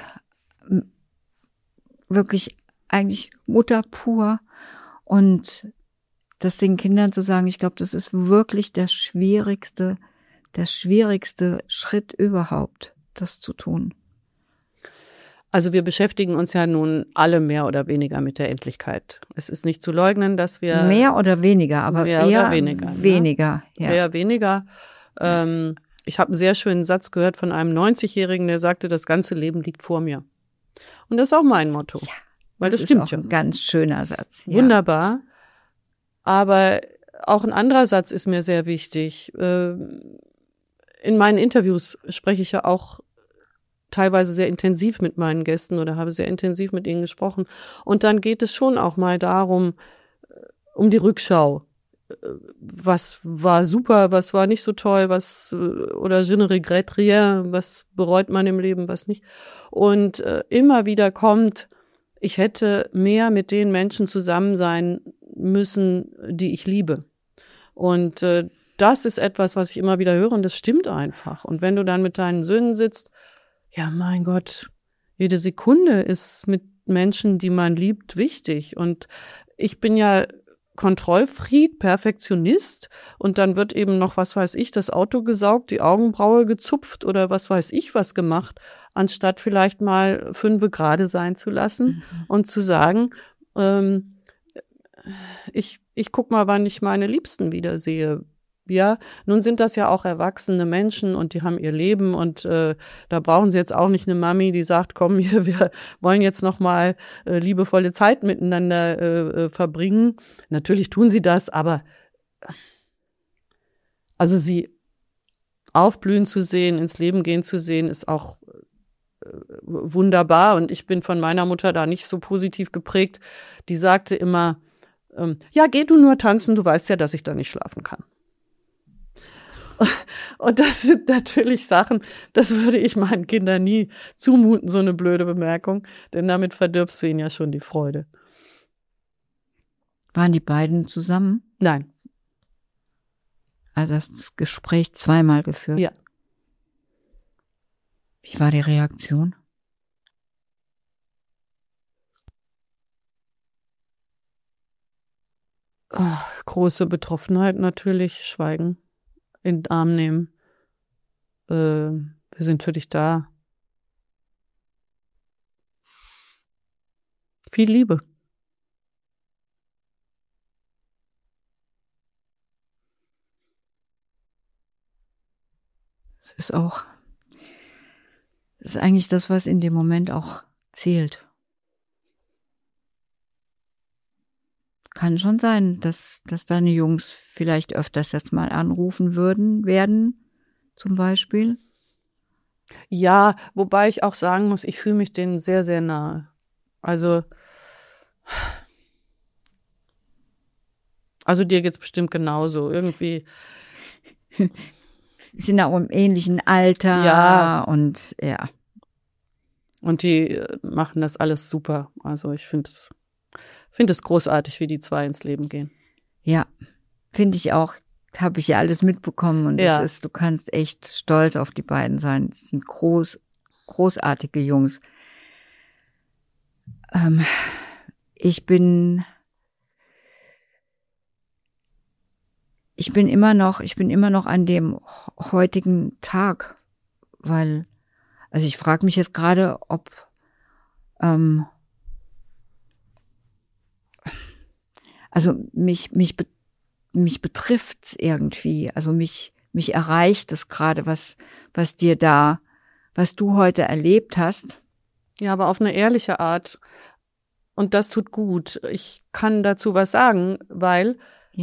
wirklich eigentlich Mutter pur und das den Kindern zu sagen, ich glaube, das ist wirklich der schwierigste Schritt überhaupt, das zu tun. Also wir beschäftigen uns ja nun alle mehr oder weniger mit der Endlichkeit. Es ist nicht zu leugnen, dass wir mehr oder weniger, aber eher weniger. Ja. Eher weniger. Ich habe einen sehr schönen Satz gehört von einem 90-Jährigen, der sagte, das ganze Leben liegt vor mir. Und das ist auch mein Motto. Ja, weil das stimmt ja. Ein ganz schöner Satz. Ja. Wunderbar. Aber auch ein anderer Satz ist mir sehr wichtig. In meinen Interviews spreche ich ja auch teilweise sehr intensiv mit meinen Gästen oder habe sehr intensiv mit ihnen gesprochen. Und dann geht es schon auch mal darum, um die Rückschau. Was war super, was war nicht so toll, oder je ne regrette rien, was bereut man im Leben, was nicht. Und immer wieder kommt, ich hätte mehr mit den Menschen zusammen sein müssen, die ich liebe. Und das ist etwas, was ich immer wieder höre und das stimmt einfach. Und wenn du dann mit deinen Söhnen sitzt, ja, mein Gott, jede Sekunde ist mit Menschen, die man liebt, wichtig. Und ich bin ja Kontrollfreak, Perfektionist und dann wird eben noch, was weiß ich, das Auto gesaugt, die Augenbraue gezupft oder was weiß ich was gemacht, anstatt vielleicht mal 5 gerade sein zu lassen und zu sagen, ich guck mal, wann ich meine Liebsten wiedersehe. Ja, nun sind das ja auch erwachsene Menschen und die haben ihr Leben und da brauchen sie jetzt auch nicht eine Mami, die sagt, komm hier, wir wollen jetzt noch mal liebevolle Zeit miteinander verbringen. Natürlich tun sie das, aber also sie aufblühen zu sehen, ins Leben gehen zu sehen, ist auch wunderbar und ich bin von meiner Mutter da nicht so positiv geprägt. Die sagte immer, ja, geh du nur tanzen, du weißt ja, dass ich da nicht schlafen kann. Und das sind natürlich Sachen, das würde ich meinen Kindern nie zumuten, so eine blöde Bemerkung, denn damit verdirbst du ihnen ja schon die Freude. Waren die beiden zusammen? Nein. Also hast du das Gespräch zweimal geführt? Ja. Wie war die Reaktion? Große Betroffenheit natürlich, Schweigen, in den Arm nehmen. Wir sind für dich da. Viel Liebe. Es ist eigentlich das, was in dem Moment auch zählt. Kann schon sein, dass deine Jungs vielleicht öfters jetzt mal anrufen werden, zum Beispiel. Ja, wobei ich auch sagen muss, ich fühle mich denen sehr, sehr nahe. Also dir geht's bestimmt genauso. Irgendwie. Wir sind auch im ähnlichen Alter. Ja. Und ja. Und die machen das alles super. Also ich finde es großartig, wie die 2 ins Leben gehen. Ja, finde ich auch. Habe ich ja alles mitbekommen. Und ja. Du kannst echt stolz auf die beiden sein. Das sind großartige Jungs. Ich bin immer noch an dem heutigen Tag, weil, also ich frage mich jetzt gerade, ob also mich betrifft's irgendwie, also mich erreicht es gerade, was du heute erlebt hast. Ja, aber auf eine ehrliche Art. Und das tut gut. Ich kann dazu was sagen, weil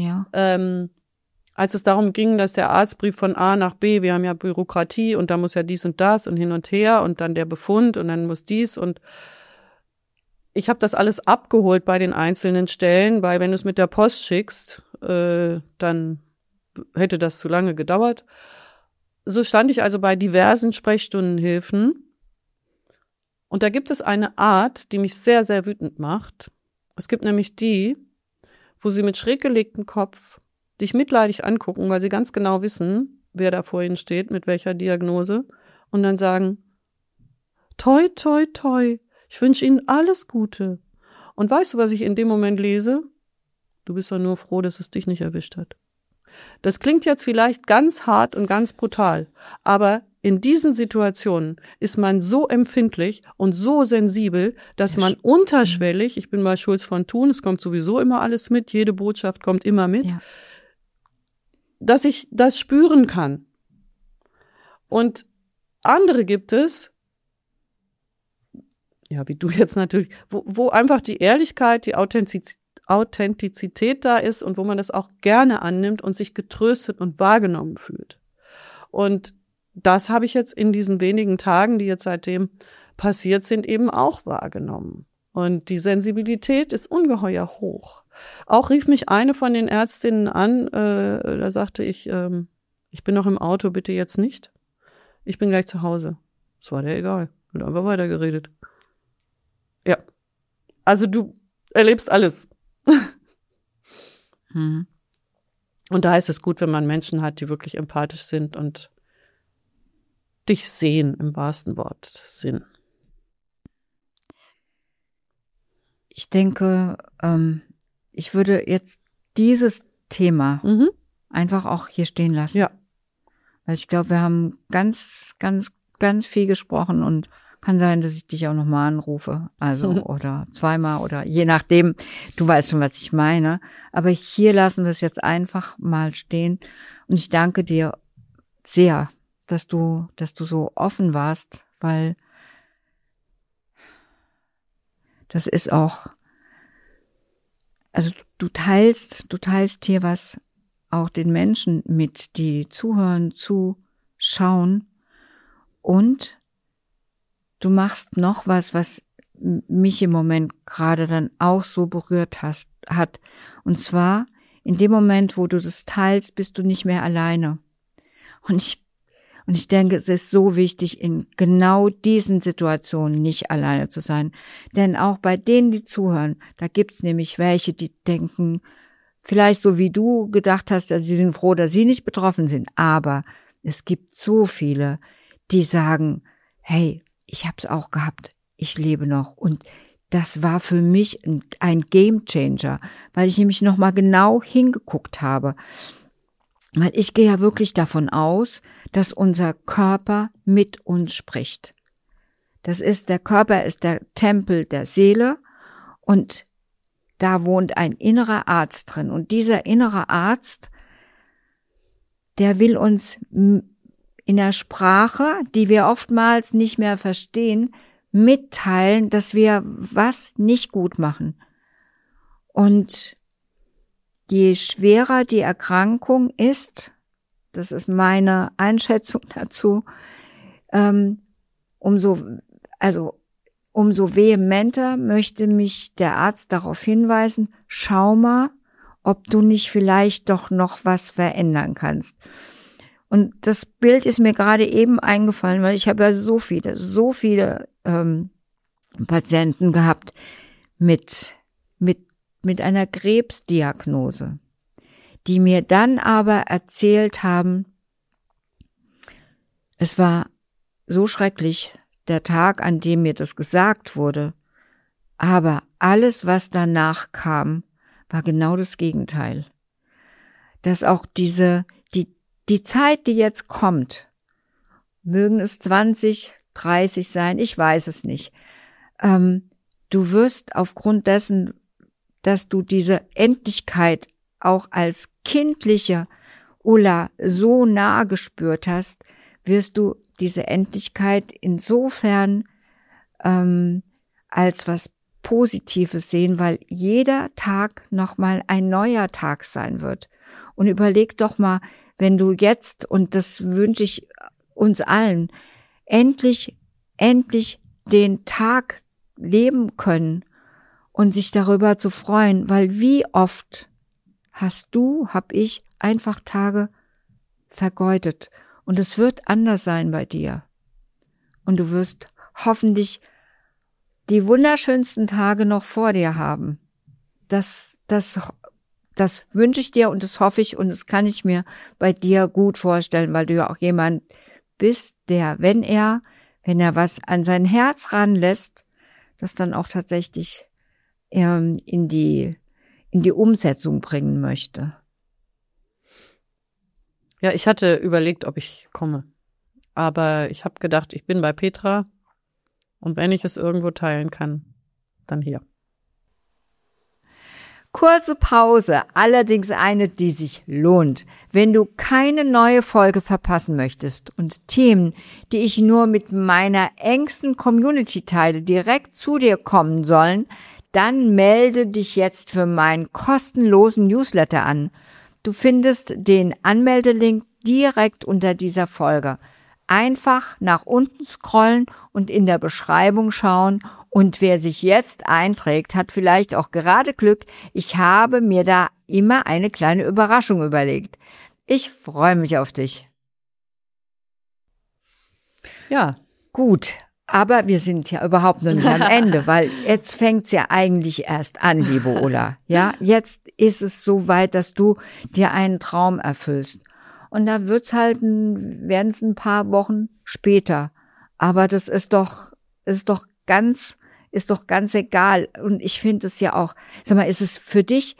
als es darum ging, dass der Arztbrief von A nach B, wir haben ja Bürokratie und da muss ja dies und das und hin und her und dann der Befund und dann muss dies und ich habe das alles abgeholt bei den einzelnen Stellen, weil wenn du es mit der Post schickst, dann hätte das zu lange gedauert. So stand ich also bei diversen Sprechstundenhilfen und da gibt es eine Art, die mich sehr, sehr wütend macht. Es gibt nämlich die, wo sie mit schräg gelegtem Kopf dich mitleidig angucken, weil sie ganz genau wissen, wer da vor ihnen steht, mit welcher Diagnose und dann sagen, toi, toi, toi, ich wünsche Ihnen alles Gute. Und weißt du, was ich in dem Moment lese? Du bist doch nur froh, dass es dich nicht erwischt hat. Das klingt jetzt vielleicht ganz hart und ganz brutal, aber in diesen Situationen ist man so empfindlich und so sensibel, dass man unterschwellig, ich bin bei Schulz von Thun, es kommt sowieso immer alles mit, jede Botschaft kommt immer mit, dass ich das spüren kann. Und andere gibt es, ja, wie du jetzt natürlich, wo einfach die Ehrlichkeit, die Authentizität da ist und wo man das auch gerne annimmt und sich getröstet und wahrgenommen fühlt. Und das habe ich jetzt in diesen wenigen Tagen, die jetzt seitdem passiert sind, eben auch wahrgenommen. Und die Sensibilität ist ungeheuer hoch. Auch rief mich eine von den Ärztinnen an, da sagte ich bin noch im Auto, bitte jetzt nicht. Ich bin gleich zu Hause. Das war der egal. Wird einfach weitergeredet. Ja. Also du erlebst alles. Und da ist es gut, wenn man Menschen hat, die wirklich empathisch sind und dich sehen, im wahrsten Wort Sinn. ich denke, ich würde jetzt dieses Thema einfach auch hier stehen lassen. Ja. Weil ich glaube, wir haben ganz, ganz, ganz viel gesprochen und kann sein, dass ich dich auch nochmal anrufe. Also, oder zweimal oder je nachdem. Du weißt schon, was ich meine. Aber hier lassen wir es jetzt einfach mal stehen. Und ich danke dir sehr, dass du so offen warst, weil das ist auch, also du teilst hier was auch den Menschen mit, die zuhören, zuschauen, und du machst noch was mich im Moment gerade dann auch so berührt hat. Und zwar, in dem Moment, wo du das teilst, bist du nicht mehr alleine. Und ich denke, es ist so wichtig, in genau diesen Situationen nicht alleine zu sein. Denn auch bei denen, die zuhören, da gibt's nämlich welche, die denken, vielleicht so wie du gedacht hast, dass sie sind froh, dass sie nicht betroffen sind. Aber es gibt so viele, die sagen, hey, ich hab's auch gehabt, ich lebe noch. Und das war für mich ein Gamechanger, weil ich nämlich nochmal genau hingeguckt habe. Weil ich gehe ja wirklich davon aus, dass unser Körper mit uns spricht. Der Körper ist der Tempel der Seele und da wohnt ein innerer Arzt drin. Und dieser innere Arzt, der will uns in der Sprache, die wir oftmals nicht mehr verstehen, mitteilen, dass wir was nicht gut machen. Und je schwerer die Erkrankung ist, das ist meine Einschätzung dazu, umso vehementer möchte mich der Arzt darauf hinweisen, schau mal, ob du nicht vielleicht doch noch was verändern kannst. Und das Bild ist mir gerade eben eingefallen, weil ich habe ja so viele Patienten gehabt mit einer Krebsdiagnose, die mir dann aber erzählt haben, es war so schrecklich, der Tag, an dem mir das gesagt wurde, aber alles, was danach kam, war genau das Gegenteil. Dass auch die Zeit, die jetzt kommt, mögen es 20, 30 sein, ich weiß es nicht, du wirst aufgrund dessen, dass du diese Endlichkeit auch als kindliche Ulla so nah gespürt hast, wirst du diese Endlichkeit insofern als was Positives sehen, weil jeder Tag nochmal ein neuer Tag sein wird. Und überleg doch mal, wenn du jetzt, und das wünsche ich uns allen, endlich den Tag leben können und sich darüber zu freuen, weil wie oft hab ich einfach Tage vergeudet. Und es wird anders sein bei dir. Und du wirst hoffentlich die wunderschönsten Tage noch vor dir haben. Das wünsche ich dir und das hoffe ich und das kann ich mir bei dir gut vorstellen, weil du ja auch jemand bist, der, wenn er was an sein Herz ranlässt, das dann auch tatsächlich in die Umsetzung bringen möchte. Ja, ich hatte überlegt, ob ich komme. Aber ich habe gedacht, ich bin bei Petra und wenn ich es irgendwo teilen kann, dann hier. Kurze Pause, allerdings eine, die sich lohnt. Wenn du keine neue Folge verpassen möchtest und Themen, die ich nur mit meiner engsten Community teile, direkt zu dir kommen sollen, dann melde dich jetzt für meinen kostenlosen Newsletter an. Du findest den Anmeldelink direkt unter dieser Folge. Einfach nach unten scrollen und in der Beschreibung schauen. Und wer sich jetzt einträgt, hat vielleicht auch gerade Glück. Ich habe mir da immer eine kleine Überraschung überlegt. Ich freue mich auf dich. Ja. Gut, aber wir sind ja überhaupt noch nicht am Ende, weil jetzt fängt's ja eigentlich erst an, liebe Ulla. Ja, jetzt ist es so weit, dass du dir einen Traum erfüllst. Und da werden es ein paar Wochen später. Aber das ist doch ganz ist doch ganz egal. Und ich finde es ja auch, sag mal, ist es für dich,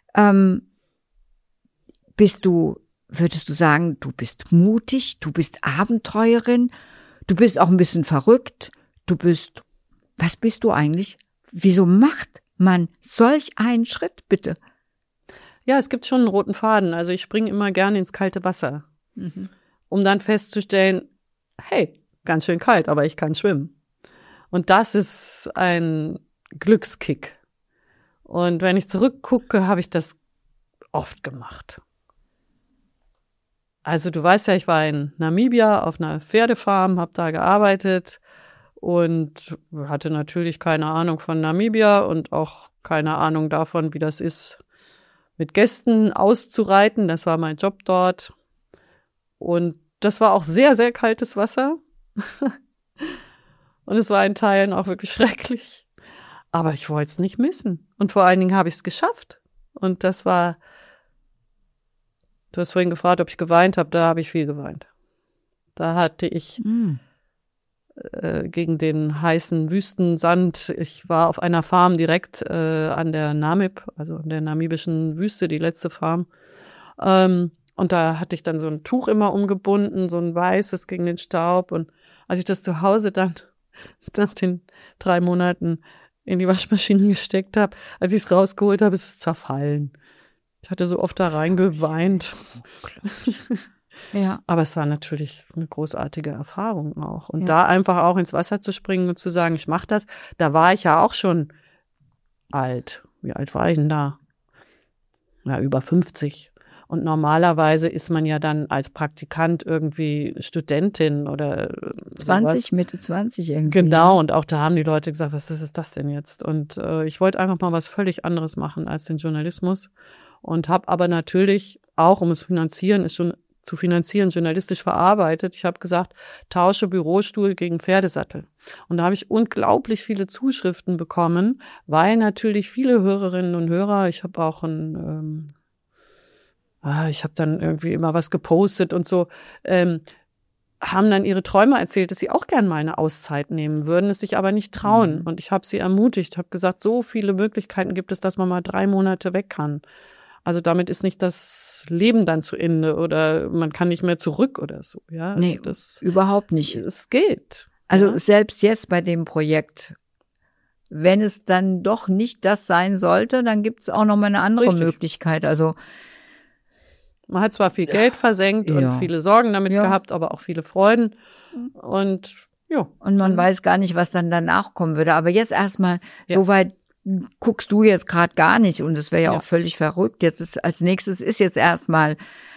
würdest du sagen, du bist mutig, du bist Abenteuerin, du bist auch ein bisschen verrückt, was bist du eigentlich? Wieso macht man solch einen Schritt, bitte? Ja, es gibt schon einen roten Faden. Also ich springe immer gerne ins kalte Wasser, um dann festzustellen, hey, ganz schön kalt, aber ich kann schwimmen. Und das ist ein Glückskick. Und wenn ich zurückgucke, habe ich das oft gemacht. Also du weißt ja, ich war in Namibia auf einer Pferdefarm, habe da gearbeitet und hatte natürlich keine Ahnung von Namibia und auch keine Ahnung davon, wie das ist, mit Gästen auszureiten. Das war mein Job dort. Und das war auch sehr, sehr kaltes Wasser. Und es war in Teilen auch wirklich schrecklich. Aber ich wollte es nicht missen. Und vor allen Dingen habe ich es geschafft. Und das war, du hast vorhin gefragt, ob ich geweint habe. Da habe ich viel geweint. Da hatte ich gegen den heißen Wüstensand. Ich war auf einer Farm direkt an der Namib, also in der namibischen Wüste, die letzte Farm. Und da hatte ich dann so ein Tuch immer umgebunden, so ein weißes gegen den Staub. Und als ich das zu Hause dann nach den 3 Monaten in die Waschmaschine gesteckt habe, als ich es rausgeholt habe, ist es zerfallen. Ich hatte so oft da reingeweint. Ja. Aber es war natürlich eine großartige Erfahrung auch. Und da einfach auch ins Wasser zu springen und zu sagen, ich mache das, da war ich ja auch schon alt. Wie alt war ich denn da? Ja, über 50. Und normalerweise ist man ja dann als Praktikant irgendwie Studentin oder 20, sowas. Mitte 20 irgendwie. Genau, und auch da haben die Leute gesagt, was ist das denn jetzt? Und ich wollte einfach mal was völlig anderes machen als den Journalismus und habe aber natürlich auch, um es zu finanzieren, journalistisch verarbeitet. Ich habe gesagt, tausche Bürostuhl gegen Pferdesattel. Und da habe ich unglaublich viele Zuschriften bekommen, weil natürlich viele Hörerinnen und Hörer, ich habe auch ich habe dann irgendwie immer was gepostet und so, haben dann ihre Träume erzählt, dass sie auch gern mal eine Auszeit nehmen würden, es sich aber nicht trauen. Und ich habe sie ermutigt, habe gesagt, so viele Möglichkeiten gibt es, dass man mal 3 Monate weg kann. Also damit ist nicht das Leben dann zu Ende oder man kann nicht mehr zurück oder so. Ja, nee, das, überhaupt nicht. Es geht. Also selbst jetzt bei dem Projekt, wenn es dann doch nicht das sein sollte, dann gibt es auch noch mal eine andere Möglichkeit. Also man hat zwar viel Geld versenkt und viele Sorgen damit gehabt, aber auch viele Freuden. Und und man weiß gar nicht, was dann danach kommen würde. Aber jetzt erstmal, so weit guckst du jetzt gerade gar nicht und das wäre ja auch völlig verrückt. Jetzt ist als nächstes ist jetzt erstmal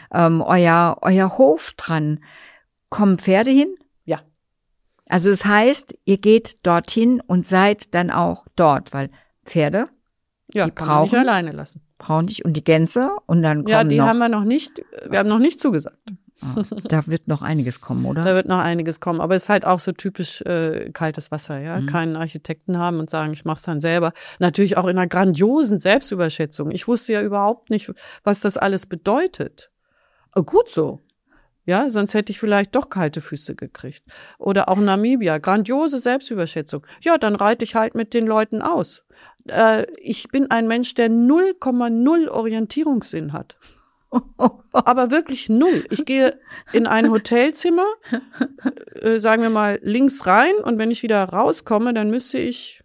euer Hof dran. Kommen Pferde hin? Ja. Also das heißt, ihr geht dorthin und seid dann auch dort, weil Pferde, die kann man nicht alleine lassen. Brauchen nicht und die Gänse und dann kommen Ja, die haben wir noch nicht. Wir haben noch nicht zugesagt. Da wird noch einiges kommen, oder? Da wird noch einiges kommen, aber es ist halt auch so typisch kaltes Wasser, ja. Keinen Architekten haben und sagen, ich mach's dann selber. Natürlich auch in einer grandiosen Selbstüberschätzung. Ich wusste ja überhaupt nicht, was das alles bedeutet. Gut so. Ja, sonst hätte ich vielleicht doch kalte Füße gekriegt. Oder auch Namibia, grandiose Selbstüberschätzung. Ja, dann reite ich halt mit den Leuten aus. Ich bin ein Mensch, der 0,0 Orientierungssinn hat. Aber wirklich 0. Ich gehe in ein Hotelzimmer, sagen wir mal links rein und wenn ich wieder rauskomme, dann müsste ich,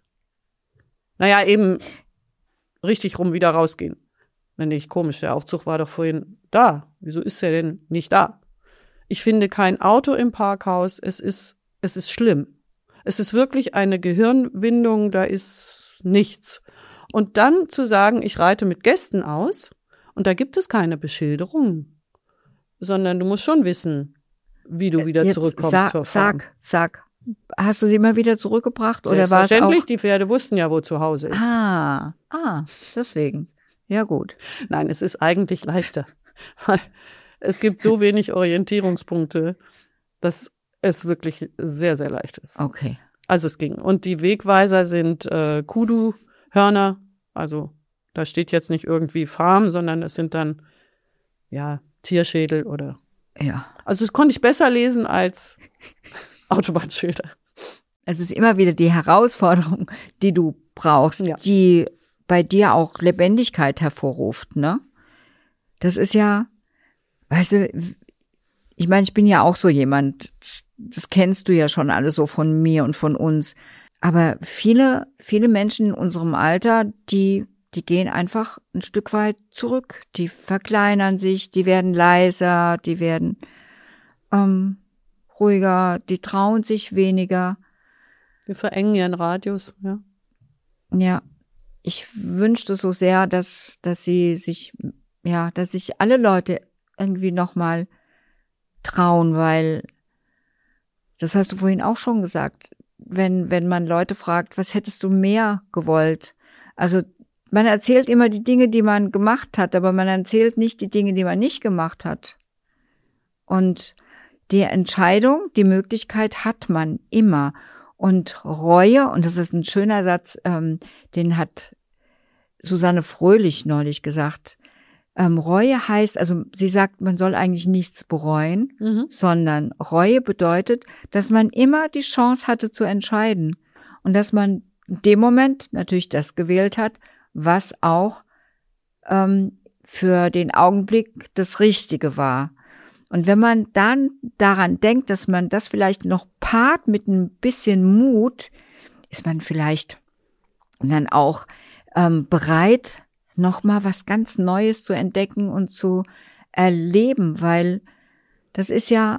eben richtig rum wieder rausgehen. Dann denke ich, komisch, der Aufzug war doch vorhin da. Wieso ist er denn nicht da? Ich finde kein Auto im Parkhaus. Es ist schlimm. Es ist wirklich eine Gehirnwindung, da ist nichts. Und dann zu sagen, ich reite mit Gästen aus und da gibt es keine Beschilderung, sondern du musst schon wissen, wie du wieder zurückkommst zur Farm. Sag. Hast du sie mal wieder zurückgebracht oder war es auch? Selbstverständlich, die Pferde wussten ja, wo zu Hause ist. Deswegen. Ja gut. Nein, es ist eigentlich leichter, weil es gibt so wenig Orientierungspunkte, dass es wirklich sehr, sehr leicht ist. Okay. Also es ging. Und die Wegweiser sind Kudu-Hörner. Also da steht jetzt nicht irgendwie Farm, sondern es sind dann Tierschädel oder. Ja. Also das konnte ich besser lesen als Autobahnschilder. es ist immer wieder die Herausforderung, die du brauchst, die bei dir auch Lebendigkeit hervorruft, ne? Das ist ja, weißt du, ich meine, ich bin ja auch so jemand, das kennst du ja schon alle so von mir und von uns. Aber viele Menschen in unserem Alter, die gehen einfach ein Stück weit zurück. Die verkleinern sich, die werden leiser, die werden ruhiger, die trauen sich weniger. Die verengen ihren Radius, ja. Ja, ich wünschte so sehr, dass sich alle Leute irgendwie nochmal trauen, weil, das hast du vorhin auch schon gesagt, wenn man Leute fragt, was hättest du mehr gewollt? Also man erzählt immer die Dinge, die man gemacht hat, aber man erzählt nicht die Dinge, die man nicht gemacht hat. Und die Entscheidung, die Möglichkeit hat man immer. Und Reue, und das ist ein schöner Satz, den hat Susanne Fröhlich neulich gesagt, Reue heißt, also sie sagt, man soll eigentlich nichts bereuen, sondern Reue bedeutet, dass man immer die Chance hatte zu entscheiden und dass man in dem Moment natürlich das gewählt hat, was auch für den Augenblick das Richtige war. Und wenn man dann daran denkt, dass man das vielleicht noch paart mit ein bisschen Mut, ist man vielleicht dann auch bereit, nochmal was ganz Neues zu entdecken und zu erleben, weil das ist ja,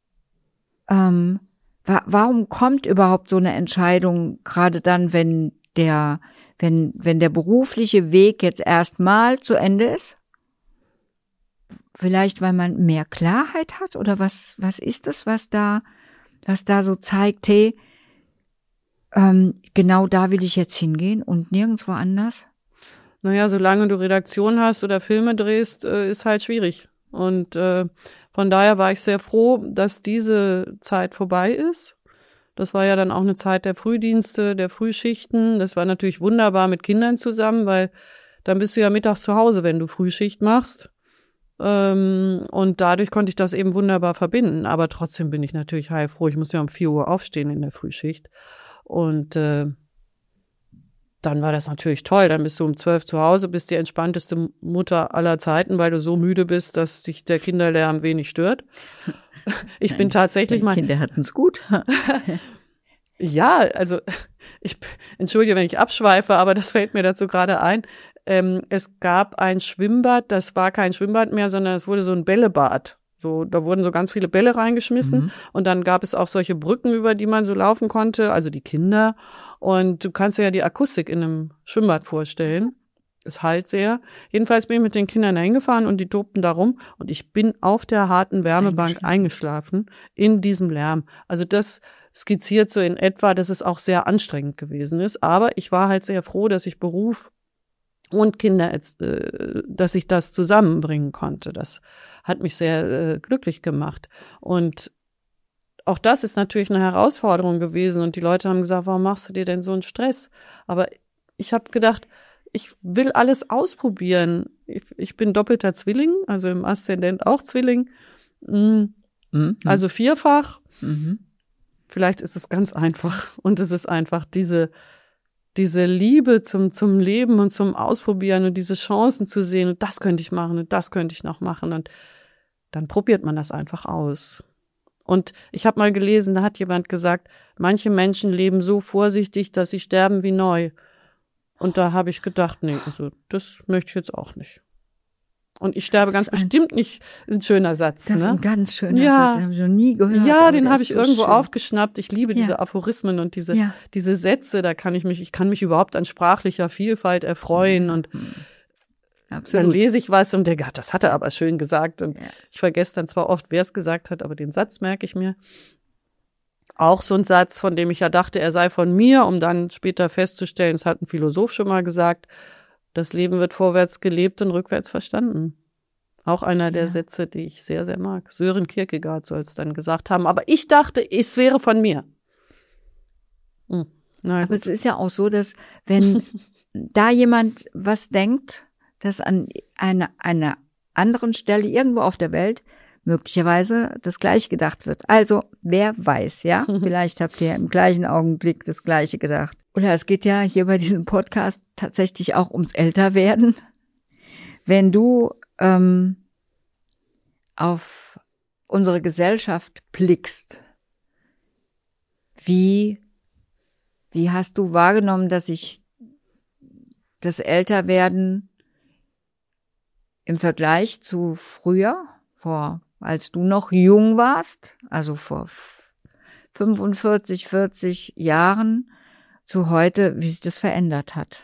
warum kommt überhaupt so eine Entscheidung gerade dann, wenn der berufliche Weg jetzt erstmal zu Ende ist? Vielleicht, weil man mehr Klarheit hat, oder was ist es, was da so zeigt, hey, genau da will ich jetzt hingehen und nirgendwo anders? Naja, solange du Redaktion hast oder Filme drehst, ist halt schwierig. Und von daher war ich sehr froh, dass diese Zeit vorbei ist. Das war ja dann auch eine Zeit der Frühdienste, der Frühschichten. Das war natürlich wunderbar mit Kindern zusammen, weil dann bist du ja mittags zu Hause, wenn du Frühschicht machst. Und dadurch konnte ich das eben wunderbar verbinden. Aber trotzdem bin ich natürlich heilfroh. Ich muss ja um 4 Uhr aufstehen in der Frühschicht. Und dann war das natürlich toll. Dann bist du um 12 zu Hause, bist die entspannteste Mutter aller Zeiten, weil du so müde bist, dass dich der Kinderlärm wenig stört. Ich bin tatsächlich mal. Kinder hatten es gut. Ja, also entschuldige, wenn ich abschweife, aber das fällt mir dazu gerade ein. Es gab ein Schwimmbad, das war kein Schwimmbad mehr, sondern es wurde so ein Bällebad. So, da wurden so ganz viele Bälle reingeschmissen und dann gab es auch solche Brücken, über die man so laufen konnte, also die Kinder. Und du kannst dir ja die Akustik in einem Schwimmbad vorstellen. Es halt sehr. Jedenfalls bin ich mit den Kindern da hingefahren und die tobten da rum und ich bin auf der harten Wärmebank eingeschlafen in diesem Lärm. Also das skizziert so in etwa, dass es auch sehr anstrengend gewesen ist. Aber ich war halt sehr froh, dass ich Beruf und Kinder, dass ich das zusammenbringen konnte. Das hat mich sehr glücklich gemacht. Und auch das ist natürlich eine Herausforderung gewesen. Und die Leute haben gesagt, warum machst du dir denn so einen Stress? Aber ich habe gedacht, ich will alles ausprobieren. Ich bin doppelter Zwilling, also im Aszendent auch Zwilling. Also vierfach. Vielleicht ist es ganz einfach. Und es ist einfach diese Liebe zum Leben und zum Ausprobieren und diese Chancen zu sehen, und das könnte ich machen und das könnte ich noch machen, und dann probiert man das einfach aus. Und ich habe mal gelesen, da hat jemand gesagt, manche Menschen leben so vorsichtig, dass sie sterben wie neu. Und da habe ich gedacht, nee, also das möchte ich jetzt auch nicht. Und ich sterbe ganz bestimmt nicht, ist ein schöner Satz. Das ist ne? ein ganz schöner Satz, den habe ich noch nie gehört. Ja, den habe ich so irgendwo aufgeschnappt. Ich liebe diese Aphorismen und diese Sätze, da kann ich mich überhaupt an sprachlicher Vielfalt erfreuen und dann lese ich was und denke, das hat er aber schön gesagt. Und ich vergesse dann zwar oft, wer es gesagt hat, aber den Satz merke ich mir. Auch so ein Satz, von dem ich ja dachte, er sei von mir, um dann später festzustellen, es hat ein Philosoph schon mal gesagt, das Leben wird vorwärts gelebt und rückwärts verstanden. Auch einer der Sätze, die ich sehr, sehr mag. Sören Kierkegaard soll es dann gesagt haben. Aber ich dachte, es wäre von mir. Aber es ist ja auch so, dass wenn da jemand was denkt, dass an einer anderen Stelle irgendwo auf der Welt möglicherweise das Gleiche gedacht wird. Also, wer weiß, ja? Vielleicht habt ihr im gleichen Augenblick das Gleiche gedacht. Oder es geht ja hier bei diesem Podcast tatsächlich auch ums Älterwerden. Wenn du auf unsere Gesellschaft blickst, wie hast du wahrgenommen, dass sich das Älterwerden im Vergleich zu früher, als du noch jung warst, also vor 45, 40 Jahren, zu heute, wie sich das verändert hat?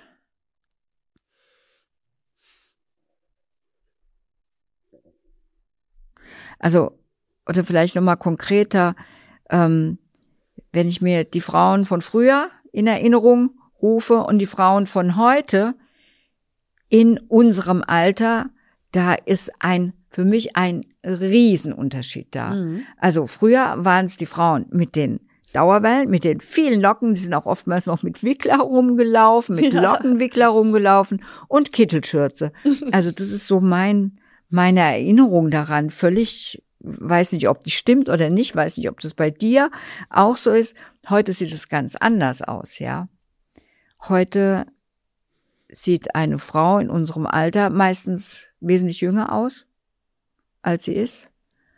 Also, oder vielleicht nochmal konkreter, wenn ich mir die Frauen von früher in Erinnerung rufe und die Frauen von heute in unserem Alter, da ist für mich ein Riesenunterschied da. Mhm. Also früher waren es die Frauen mit den Dauerwellen, mit den vielen Locken, die sind auch oftmals noch mit Wickler rumgelaufen, mit Lockenwickler rumgelaufen und Kittelschürze. Also das ist so meine Erinnerung daran, völlig, weiß nicht, ob die stimmt oder nicht, weiß nicht, ob das bei dir auch so ist. Heute sieht es ganz anders aus, ja. Heute sieht eine Frau in unserem Alter meistens wesentlich jünger aus, als sie ist.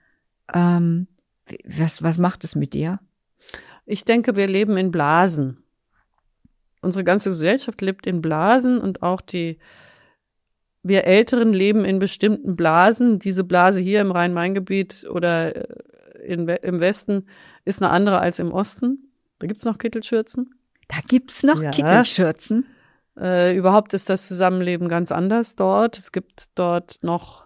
Was macht es mit dir? Ich denke, wir leben in Blasen. Unsere ganze Gesellschaft lebt in Blasen und auch wir Älteren leben in bestimmten Blasen. Diese Blase hier im Rhein-Main-Gebiet oder im Westen ist eine andere als im Osten. Da gibt's noch Kittelschürzen. Da gibt's noch Kittelschürzen? Überhaupt ist das Zusammenleben ganz anders dort. Es gibt dort noch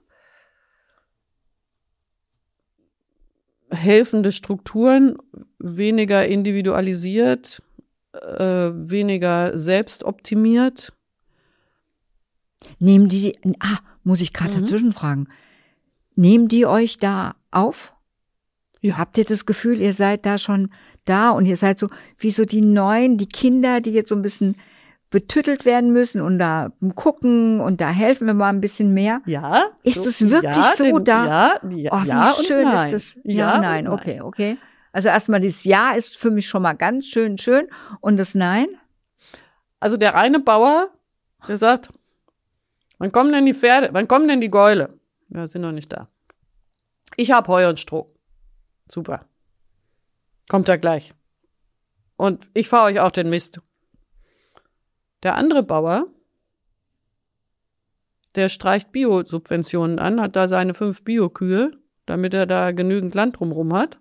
helfende Strukturen, weniger individualisiert, weniger selbstoptimiert. Nehmen die, muss ich gerade dazwischen fragen, nehmen die euch da auf? Ja. Habt ihr das Gefühl, ihr seid da schon da und ihr seid so wie so die Neuen, die Kinder, die jetzt so ein bisschen betüttelt werden müssen und da gucken und da helfen wir mal ein bisschen mehr? Ja. Ist es wirklich so da? Ja, wie schön ist das? Ja, nein, okay. Also erstmal dieses Ja ist für mich schon mal ganz schön und das Nein? Also der eine Bauer, der sagt, wann kommen denn die Pferde, wann kommen denn die Gäule? Ja, sind noch nicht da. Ich hab Heu und Stroh. Super. Kommt da gleich. Und ich fahr euch auch den Mist. Der andere Bauer, der streicht Biosubventionen an, hat da seine 5 Biokühe, damit er da genügend Land drumherum hat.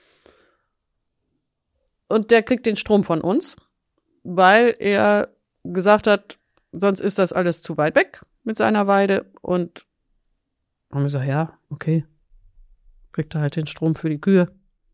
Und der kriegt den Strom von uns, weil er gesagt hat, sonst ist das alles zu weit weg mit seiner Weide. Und haben wir gesagt, ja, okay, kriegt er halt den Strom für die Kühe.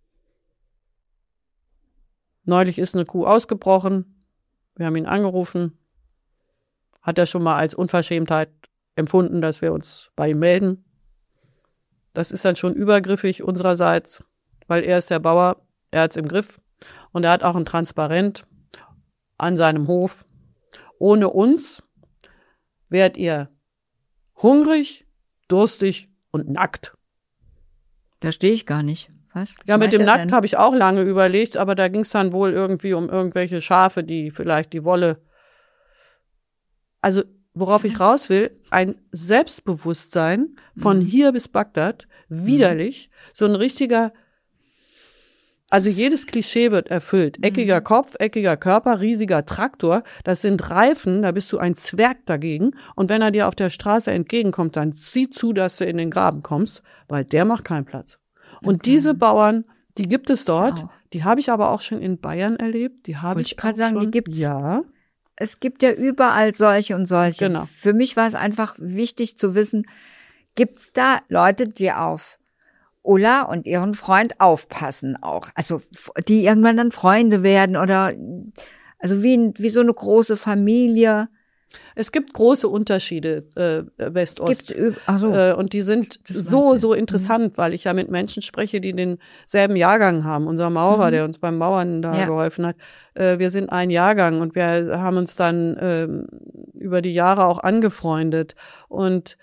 Neulich ist eine Kuh ausgebrochen. Wir haben ihn angerufen. Hat er schon mal als Unverschämtheit empfunden, dass wir uns bei ihm melden. Das ist dann schon übergriffig unsererseits, weil er ist der Bauer, er hat's im Griff und er hat auch ein Transparent an seinem Hof. Ohne uns wärt ihr hungrig, durstig und nackt. Da stehe ich gar nicht. Was ja, mit dem Nackt habe ich auch lange überlegt, aber da ging es dann wohl irgendwie um irgendwelche Schafe, die vielleicht die Wolle. Also, worauf ich raus will, ein Selbstbewusstsein von hier bis Bagdad, widerlich, so ein richtiger, also jedes Klischee wird erfüllt. Eckiger Kopf, eckiger Körper, riesiger Traktor, das sind Reifen, da bist du ein Zwerg dagegen. Und wenn er dir auf der Straße entgegenkommt, dann sieh zu, dass du in den Graben kommst, weil der macht keinen Platz. Und diese Bauern, die gibt es dort, die habe ich aber auch schon in Bayern erlebt, die habe ich gerade sagen, die gibt's. Ja. Es gibt ja überall solche und solche. Genau. Für mich war es einfach wichtig zu wissen, gibt's da Leute, die auf Ulla und ihren Freund aufpassen auch. Also die irgendwann dann Freunde werden oder also wie so eine große Familie. Es gibt große Unterschiede, West-Ost. Und die sind so interessant, weil ich ja mit Menschen spreche, die denselben Jahrgang haben. Unser Maurer, der uns beim Mauern da geholfen hat. Wir sind ein Jahrgang und wir haben uns dann über die Jahre auch angefreundet. Und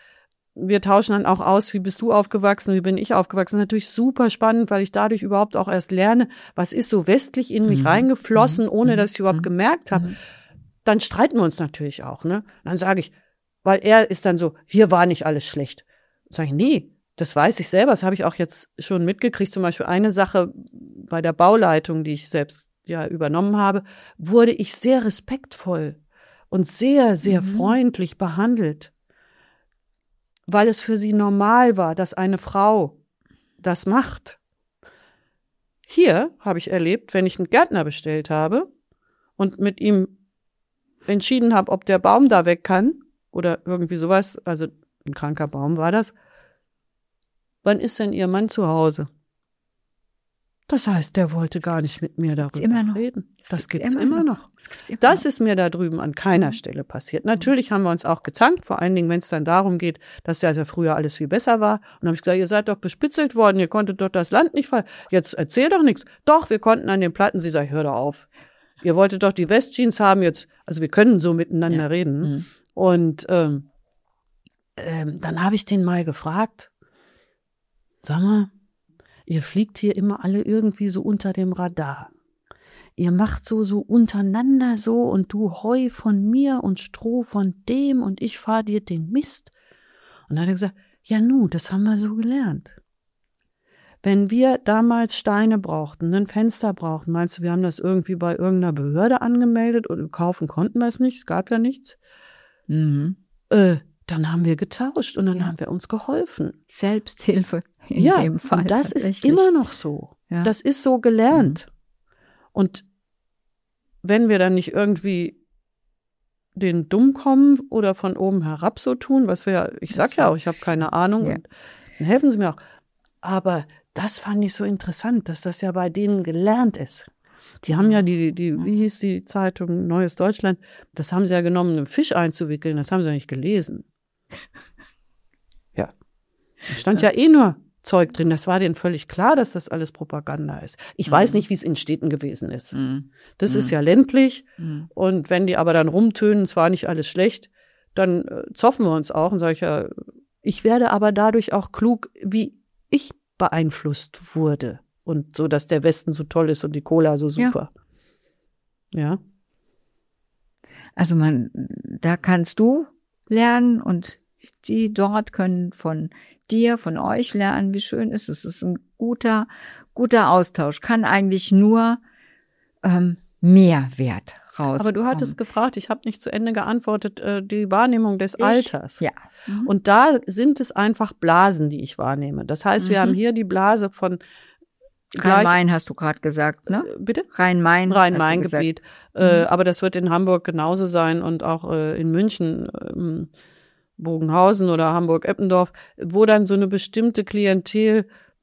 wir tauschen dann auch aus, wie bist du aufgewachsen, wie bin ich aufgewachsen. Das ist natürlich super spannend, weil ich dadurch überhaupt auch erst lerne, was ist so westlich in mich reingeflossen, ohne dass ich überhaupt gemerkt habe. Dann streiten wir uns natürlich auch, ne? Dann sage ich, weil er ist dann so, hier war nicht alles schlecht. Sag ich, nee, das weiß ich selber, das habe ich auch jetzt schon mitgekriegt. Zum Beispiel eine Sache bei der Bauleitung, die ich selbst ja übernommen habe, wurde ich sehr respektvoll und sehr, sehr freundlich behandelt, weil es für sie normal war, dass eine Frau das macht. Hier habe ich erlebt, wenn ich einen Gärtner bestellt habe und mit ihm entschieden habe, ob der Baum da weg kann oder irgendwie sowas, also ein kranker Baum war das. Wann ist denn Ihr Mann zu Hause? Das heißt, der wollte gar nicht mit mir darüber reden. Das gibt's immer noch. Das ist mir da drüben an keiner Stelle passiert. Natürlich haben wir uns auch gezankt, vor allen Dingen, wenn es dann darum geht, dass ja früher alles viel besser war. Und dann habe ich gesagt, ihr seid doch bespitzelt worden, ihr konntet doch das Land nicht fallen. Jetzt erzähl doch nichts. Doch, wir konnten an den Platten. Sie sagt, hör doch auf. Ihr wolltet doch die Westjeans haben jetzt. Also wir können so miteinander reden. Und dann habe ich den mal gefragt, sag mal, ihr fliegt hier immer alle irgendwie so unter dem Radar. Ihr macht so untereinander so und du Heu von mir und Stroh von dem und ich fahr dir den Mist. Und dann hat er gesagt, ja das haben wir so gelernt. Wenn wir damals Steine brauchten, ein Fenster brauchten, meinst du, wir haben das irgendwie bei irgendeiner Behörde angemeldet oder kaufen konnten wir es nicht, es gab ja nichts. Dann haben wir getauscht und dann haben wir uns geholfen. Selbsthilfe in dem Fall. Und das ist immer noch so. Ja. Das ist so gelernt. Und wenn wir dann nicht irgendwie den dumm kommen oder von oben herab so tun, was wir, ich sag ja auch, ich habe keine Ahnung, und dann helfen sie mir auch. Aber das fand ich so interessant, dass das ja bei denen gelernt ist. Die haben ja wie hieß die Zeitung Neues Deutschland, das haben sie ja genommen, einen Fisch einzuwickeln, das haben sie ja nicht gelesen. Ja. Da stand ja nur Zeug drin. Das war denen völlig klar, dass das alles Propaganda ist. Ich weiß nicht, wie es in Städten gewesen ist. Das ist ja ländlich. Und wenn die aber dann rumtönen, es war nicht alles schlecht, dann zoffen wir uns auch und sage ich ja, ich werde aber dadurch auch klug, wie ich beeinflusst wurde. Und so, dass der Westen so toll ist und die Cola so super. Ja. Also da kannst du lernen und die dort können von dir, von euch lernen. Wie schön ist es? Es ist ein guter Austausch. Kann eigentlich nur Mehrwert rauskommen. Aber du hattest gefragt, ich habe nicht zu Ende geantwortet, die Wahrnehmung des Alters. Ja. Und da sind es einfach Blasen, die ich wahrnehme. Das heißt, wir haben hier die Blase von Rhein-Main hast du gerade gesagt, ne? Bitte? Rhein-Main-Gebiet. Aber das wird in Hamburg genauso sein und auch in München, Bogenhausen oder Hamburg-Eppendorf, wo dann so eine bestimmte Klientel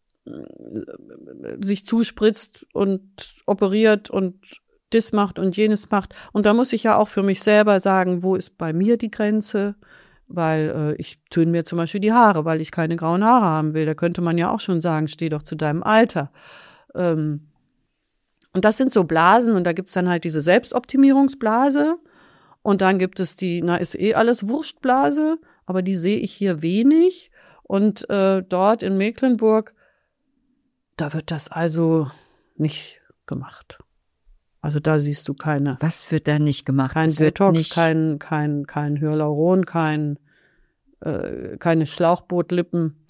sich zuspritzt und operiert und das macht und jenes macht. Und da muss ich ja auch für mich selber sagen, wo ist bei mir die Grenze? Weil ich töne mir zum Beispiel die Haare, weil ich keine grauen Haare haben will. Da könnte man ja auch schon sagen, steh doch zu deinem Alter. Und das sind so Blasen und da gibt's dann halt diese Selbstoptimierungsblase und dann gibt es die, ist alles Wurstblase, aber die sehe ich hier wenig und dort in Mecklenburg, da wird das also nicht gemacht. Also da siehst du keine. Was wird da nicht gemacht? Kein Botox, kein Hyaluron, keine Schlauchbootlippen.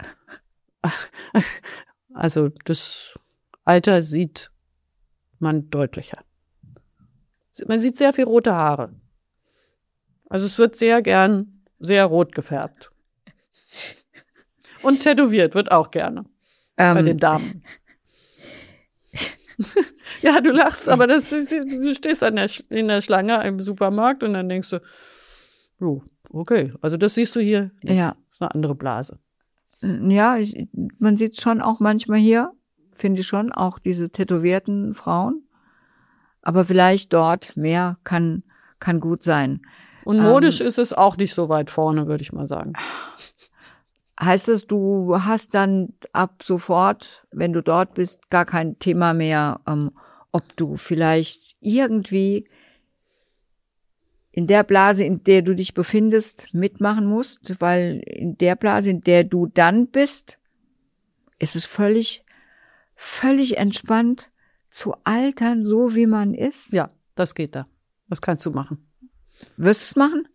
Also das Alter sieht man deutlicher. Man sieht sehr viel rote Haare. Also es wird sehr gern sehr rot gefärbt. Und tätowiert wird auch gerne. Bei den Damen. Ja, du lachst, aber du stehst in der Schlange im Supermarkt und dann denkst du, oh, okay, also das siehst du hier nicht. Ja. Das ist eine andere Blase. Ja, man sieht schon auch manchmal hier, finde ich schon, auch diese tätowierten Frauen. Aber vielleicht dort mehr kann gut sein. Und modisch ist es auch nicht so weit vorne, würde ich mal sagen. Heißt es, du hast dann ab sofort, wenn du dort bist, gar kein Thema mehr, ob du vielleicht irgendwie in der Blase, in der du dich befindest, mitmachen musst, weil in der Blase, in der du dann bist, ist es völlig entspannt zu altern, so wie man ist. Ja, das geht da. Das kannst du machen. Wirst du es machen?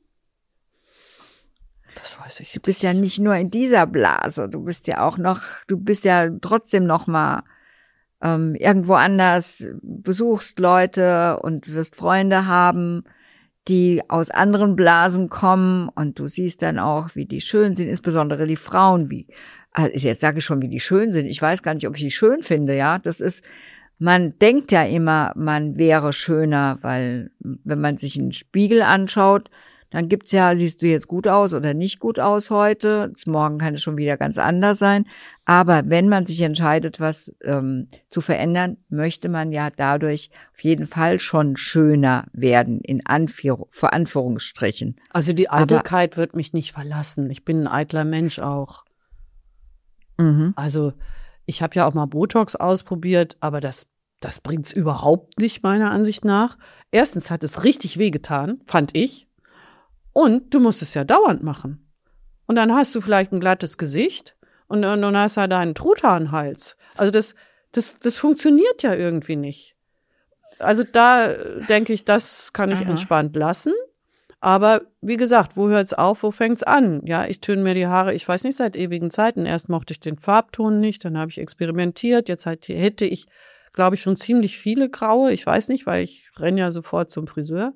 Das weiß ich. Du bist ja nicht nur in dieser Blase, du bist ja trotzdem noch mal irgendwo anders, besuchst Leute und wirst Freunde haben, die aus anderen Blasen kommen und du siehst dann auch, wie die schön sind, insbesondere die Frauen, jetzt sage ich schon, wie die schön sind. Ich weiß gar nicht, ob ich die schön finde, ja. Man denkt ja immer, man wäre schöner, weil wenn man sich einen Spiegel anschaut, dann gibt's ja, siehst du jetzt gut aus oder nicht gut aus heute? Morgen kann es schon wieder ganz anders sein. Aber wenn man sich entscheidet, was zu verändern, möchte man ja dadurch auf jeden Fall schon schöner werden, vor Anführungsstrichen. Also die Eitelkeit wird mich nicht verlassen. Ich bin ein eitler Mensch auch. Mhm. Also ich habe ja auch mal Botox ausprobiert, aber das bringt's überhaupt nicht, meiner Ansicht nach. Erstens hat es richtig wehgetan, fand ich. Und du musst es ja dauernd machen. Und dann hast du vielleicht ein glattes Gesicht und dann hast du deinen Truthahnhals. Also das funktioniert ja irgendwie nicht. Also da denke ich, das kann ich entspannt lassen. Aber wie gesagt, wo hört's auf, wo fängt's an? Ja, ich töne mir die Haare, ich weiß nicht, seit ewigen Zeiten. Erst mochte ich den Farbton nicht, dann habe ich experimentiert. Jetzt hätte ich, glaube ich, schon ziemlich viele graue. Ich weiß nicht, weil ich renne ja sofort zum Friseur.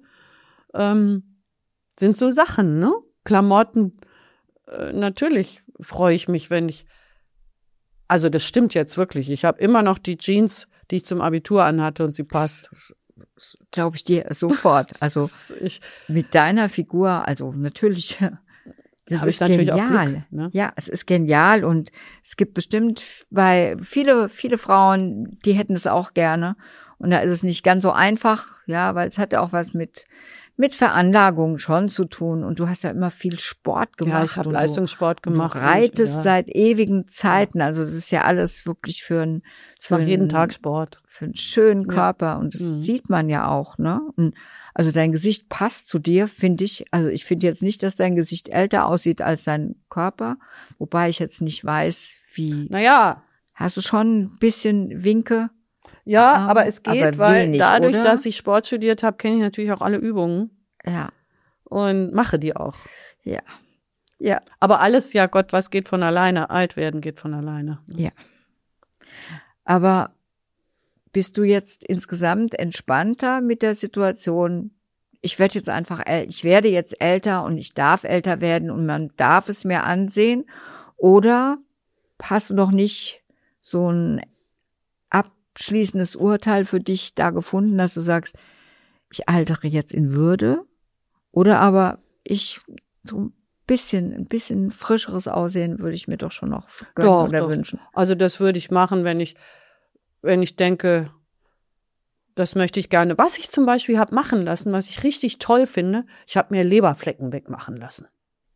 Sind so Sachen, ne? Klamotten, natürlich freue ich mich, also das stimmt jetzt wirklich. Ich habe immer noch die Jeans, die ich zum Abitur anhatte und sie passt. Glaube ich dir sofort. Also mit deiner Figur, also natürlich, das ist natürlich genial. Auch Glück, ne? Ja, es ist genial und es gibt bestimmt viele Frauen, die hätten es auch gerne. Und da ist es nicht ganz so einfach, ja, weil es hat ja auch was mit Veranlagung schon zu tun. Und du hast ja immer viel Sport gemacht. Ja, ich habe Leistungssport gemacht. Du reitest seit ewigen Zeiten. Also es ist ja alles wirklich für jeden Tag Sport. Für einen schönen Körper. Und das sieht man ja auch, ne? Und also dein Gesicht passt zu dir, finde ich. Also ich finde jetzt nicht, dass dein Gesicht älter aussieht als dein Körper. Wobei ich jetzt nicht weiß, wie. Naja. Hast du schon ein bisschen Winke? Ja, aber es geht, aber weil wenig, dadurch, oder? dass ich Sport studiert habe, kenne ich natürlich auch alle Übungen. Ja. Und mache die auch. Ja. Ja. Aber alles, ja Gott, was geht von alleine? Alt werden geht von alleine. Ja. Aber bist du jetzt insgesamt entspannter mit der Situation? Ich werde jetzt älter und ich darf älter werden und man darf es mir ansehen. Oder hast du noch nicht so ein abschließendes Urteil für dich da gefunden, dass du sagst, ich altere jetzt in Würde? Oder aber so ein bisschen frischeres Aussehen würde ich mir doch schon noch gönnen oder wünschen. Also das würde ich machen, wenn ich denke, das möchte ich gerne. Was ich zum Beispiel habe machen lassen, was ich richtig toll finde, ich habe mir Leberflecken wegmachen lassen.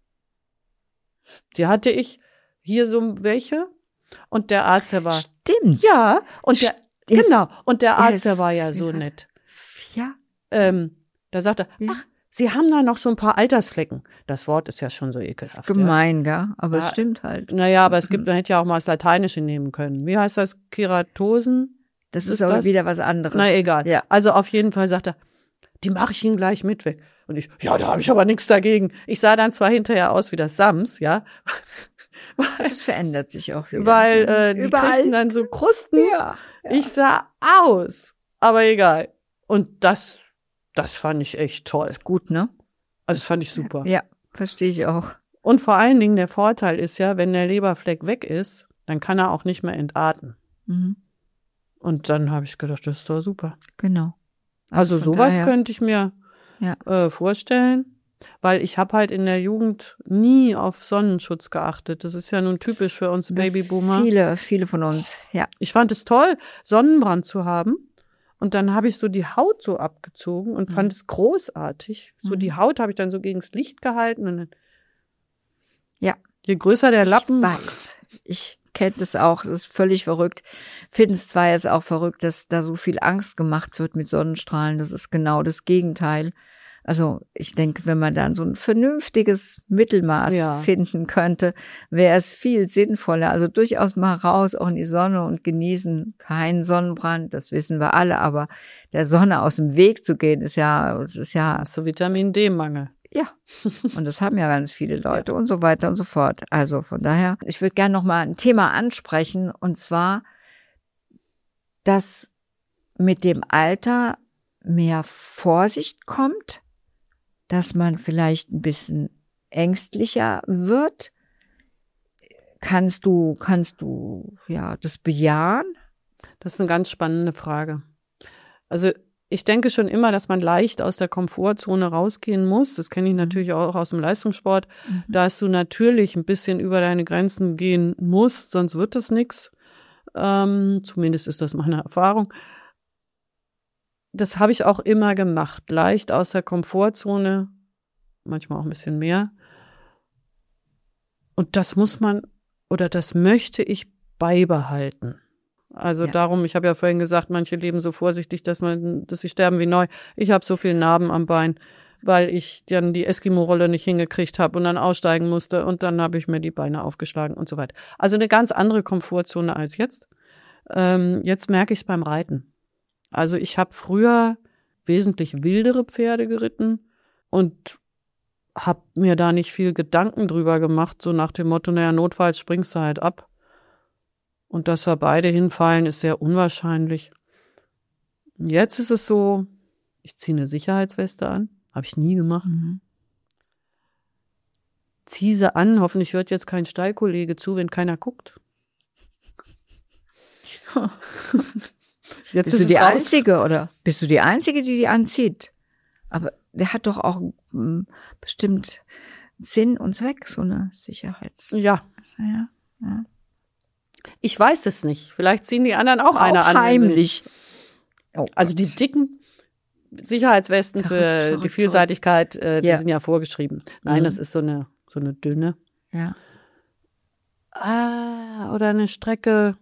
Die hatte ich hier so welche und der Arzt, der war. Stimmt. Ja, und und der Arzt, der war ja so nett. Ja. Da sagte er, ach, Sie haben da noch so ein paar Altersflecken. Das Wort ist ja schon so ekelhaft. Das ist gemein, gell? Aber es stimmt halt. Naja, aber man hätte ja auch mal das Lateinische nehmen können. Wie heißt das? Keratosen? Das ist aber wieder was anderes. Na egal. Ja. Also auf jeden Fall sagt er, die mache ich Ihnen gleich mit weg. Und ich, ja, da habe ich aber nichts dagegen. Ich sah dann zwar hinterher aus wie das Sams, ja. Das verändert sich auch wieder. Weil die kriegten dann so Krusten. Ja. Ich sah aus. Aber egal. Und das fand ich echt toll. Ist gut, ne? Also das fand ich super. Ja, verstehe ich auch. Und vor allen Dingen der Vorteil ist ja, wenn der Leberfleck weg ist, dann kann er auch nicht mehr entarten. Mhm. Und dann habe ich gedacht, das ist doch super. Genau. Also sowas könnte ich mir vorstellen, weil ich habe halt in der Jugend nie auf Sonnenschutz geachtet. Das ist ja nun typisch für uns Babyboomer. Viele von uns, ja. Ich fand es toll, Sonnenbrand zu haben. Und dann habe ich so die Haut so abgezogen und fand es großartig. So die Haut habe ich dann so gegen das Licht gehalten. Und dann, je größer der Lappen. Ich kenne das auch. Das ist völlig verrückt. Finde es zwar jetzt auch verrückt, dass da so viel Angst gemacht wird mit Sonnenstrahlen. Das ist genau das Gegenteil. Also ich denke, wenn man dann so ein vernünftiges Mittelmaß finden könnte, wäre es viel sinnvoller. Also durchaus mal raus, auch in die Sonne und genießen. Kein Sonnenbrand, das wissen wir alle, aber der Sonne aus dem Weg zu gehen, ist ja so Vitamin D-Mangel. Ja, und das haben ja ganz viele Leute und so weiter und so fort. Also von daher, ich würde gerne noch mal ein Thema ansprechen, und zwar, dass mit dem Alter mehr Vorsicht kommt, dass man vielleicht ein bisschen ängstlicher wird. Kannst du das bejahen? Das ist eine ganz spannende Frage. Also ich denke schon immer, dass man leicht aus der Komfortzone rausgehen muss. Das kenne ich natürlich auch aus dem Leistungssport, dass du natürlich ein bisschen über deine Grenzen gehen musst, sonst wird das nichts. Zumindest ist das meine Erfahrung. Das habe ich auch immer gemacht. Leicht aus der Komfortzone, manchmal auch ein bisschen mehr. Und das muss man oder das möchte ich beibehalten. Also darum, ich habe ja vorhin gesagt, manche leben so vorsichtig, dass sie sterben wie neu. Ich habe so viele Narben am Bein, weil ich dann die Eskimo-Rolle nicht hingekriegt habe und dann aussteigen musste und dann habe ich mir die Beine aufgeschlagen und so weiter. Also eine ganz andere Komfortzone als jetzt. Jetzt merke ich es beim Reiten. Also ich habe früher wesentlich wildere Pferde geritten und habe mir da nicht viel Gedanken drüber gemacht, so nach dem Motto, naja, notfalls springst du halt ab. Und dass wir beide hinfallen, ist sehr unwahrscheinlich. Jetzt ist es so, ich ziehe eine Sicherheitsweste an. Habe ich nie gemacht. Ziehe sie an. Hoffentlich hört jetzt kein Stallkollege zu, wenn keiner guckt. Jetzt bist du die Einzige, oder? Bist du die Einzige, die anzieht? Aber der hat doch auch bestimmt Sinn und Zweck, so eine Sicherheitsweste. Ja. Ich weiß es nicht. Vielleicht ziehen die anderen auch eine an. Heimlich. Also die dicken Sicherheitswesten für die Vielseitigkeit, die sind ja vorgeschrieben. Nein, das ist so eine dünne. Ja. Oder eine Strecke,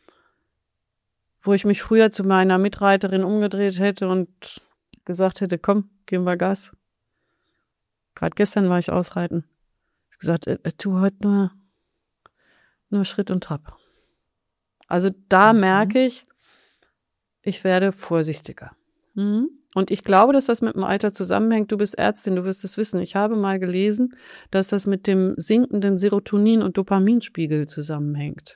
wo ich mich früher zu meiner Mitreiterin umgedreht hätte und gesagt hätte, komm, geben wir Gas. Gerade gestern war ich ausreiten. Ich gesagt, tu heute nur Schritt und Trab. Also da merke ich werde vorsichtiger. Und ich glaube, dass das mit dem Alter zusammenhängt. Du bist Ärztin, du wirst es wissen. Ich habe mal gelesen, dass das mit dem sinkenden Serotonin- und Dopaminspiegel zusammenhängt.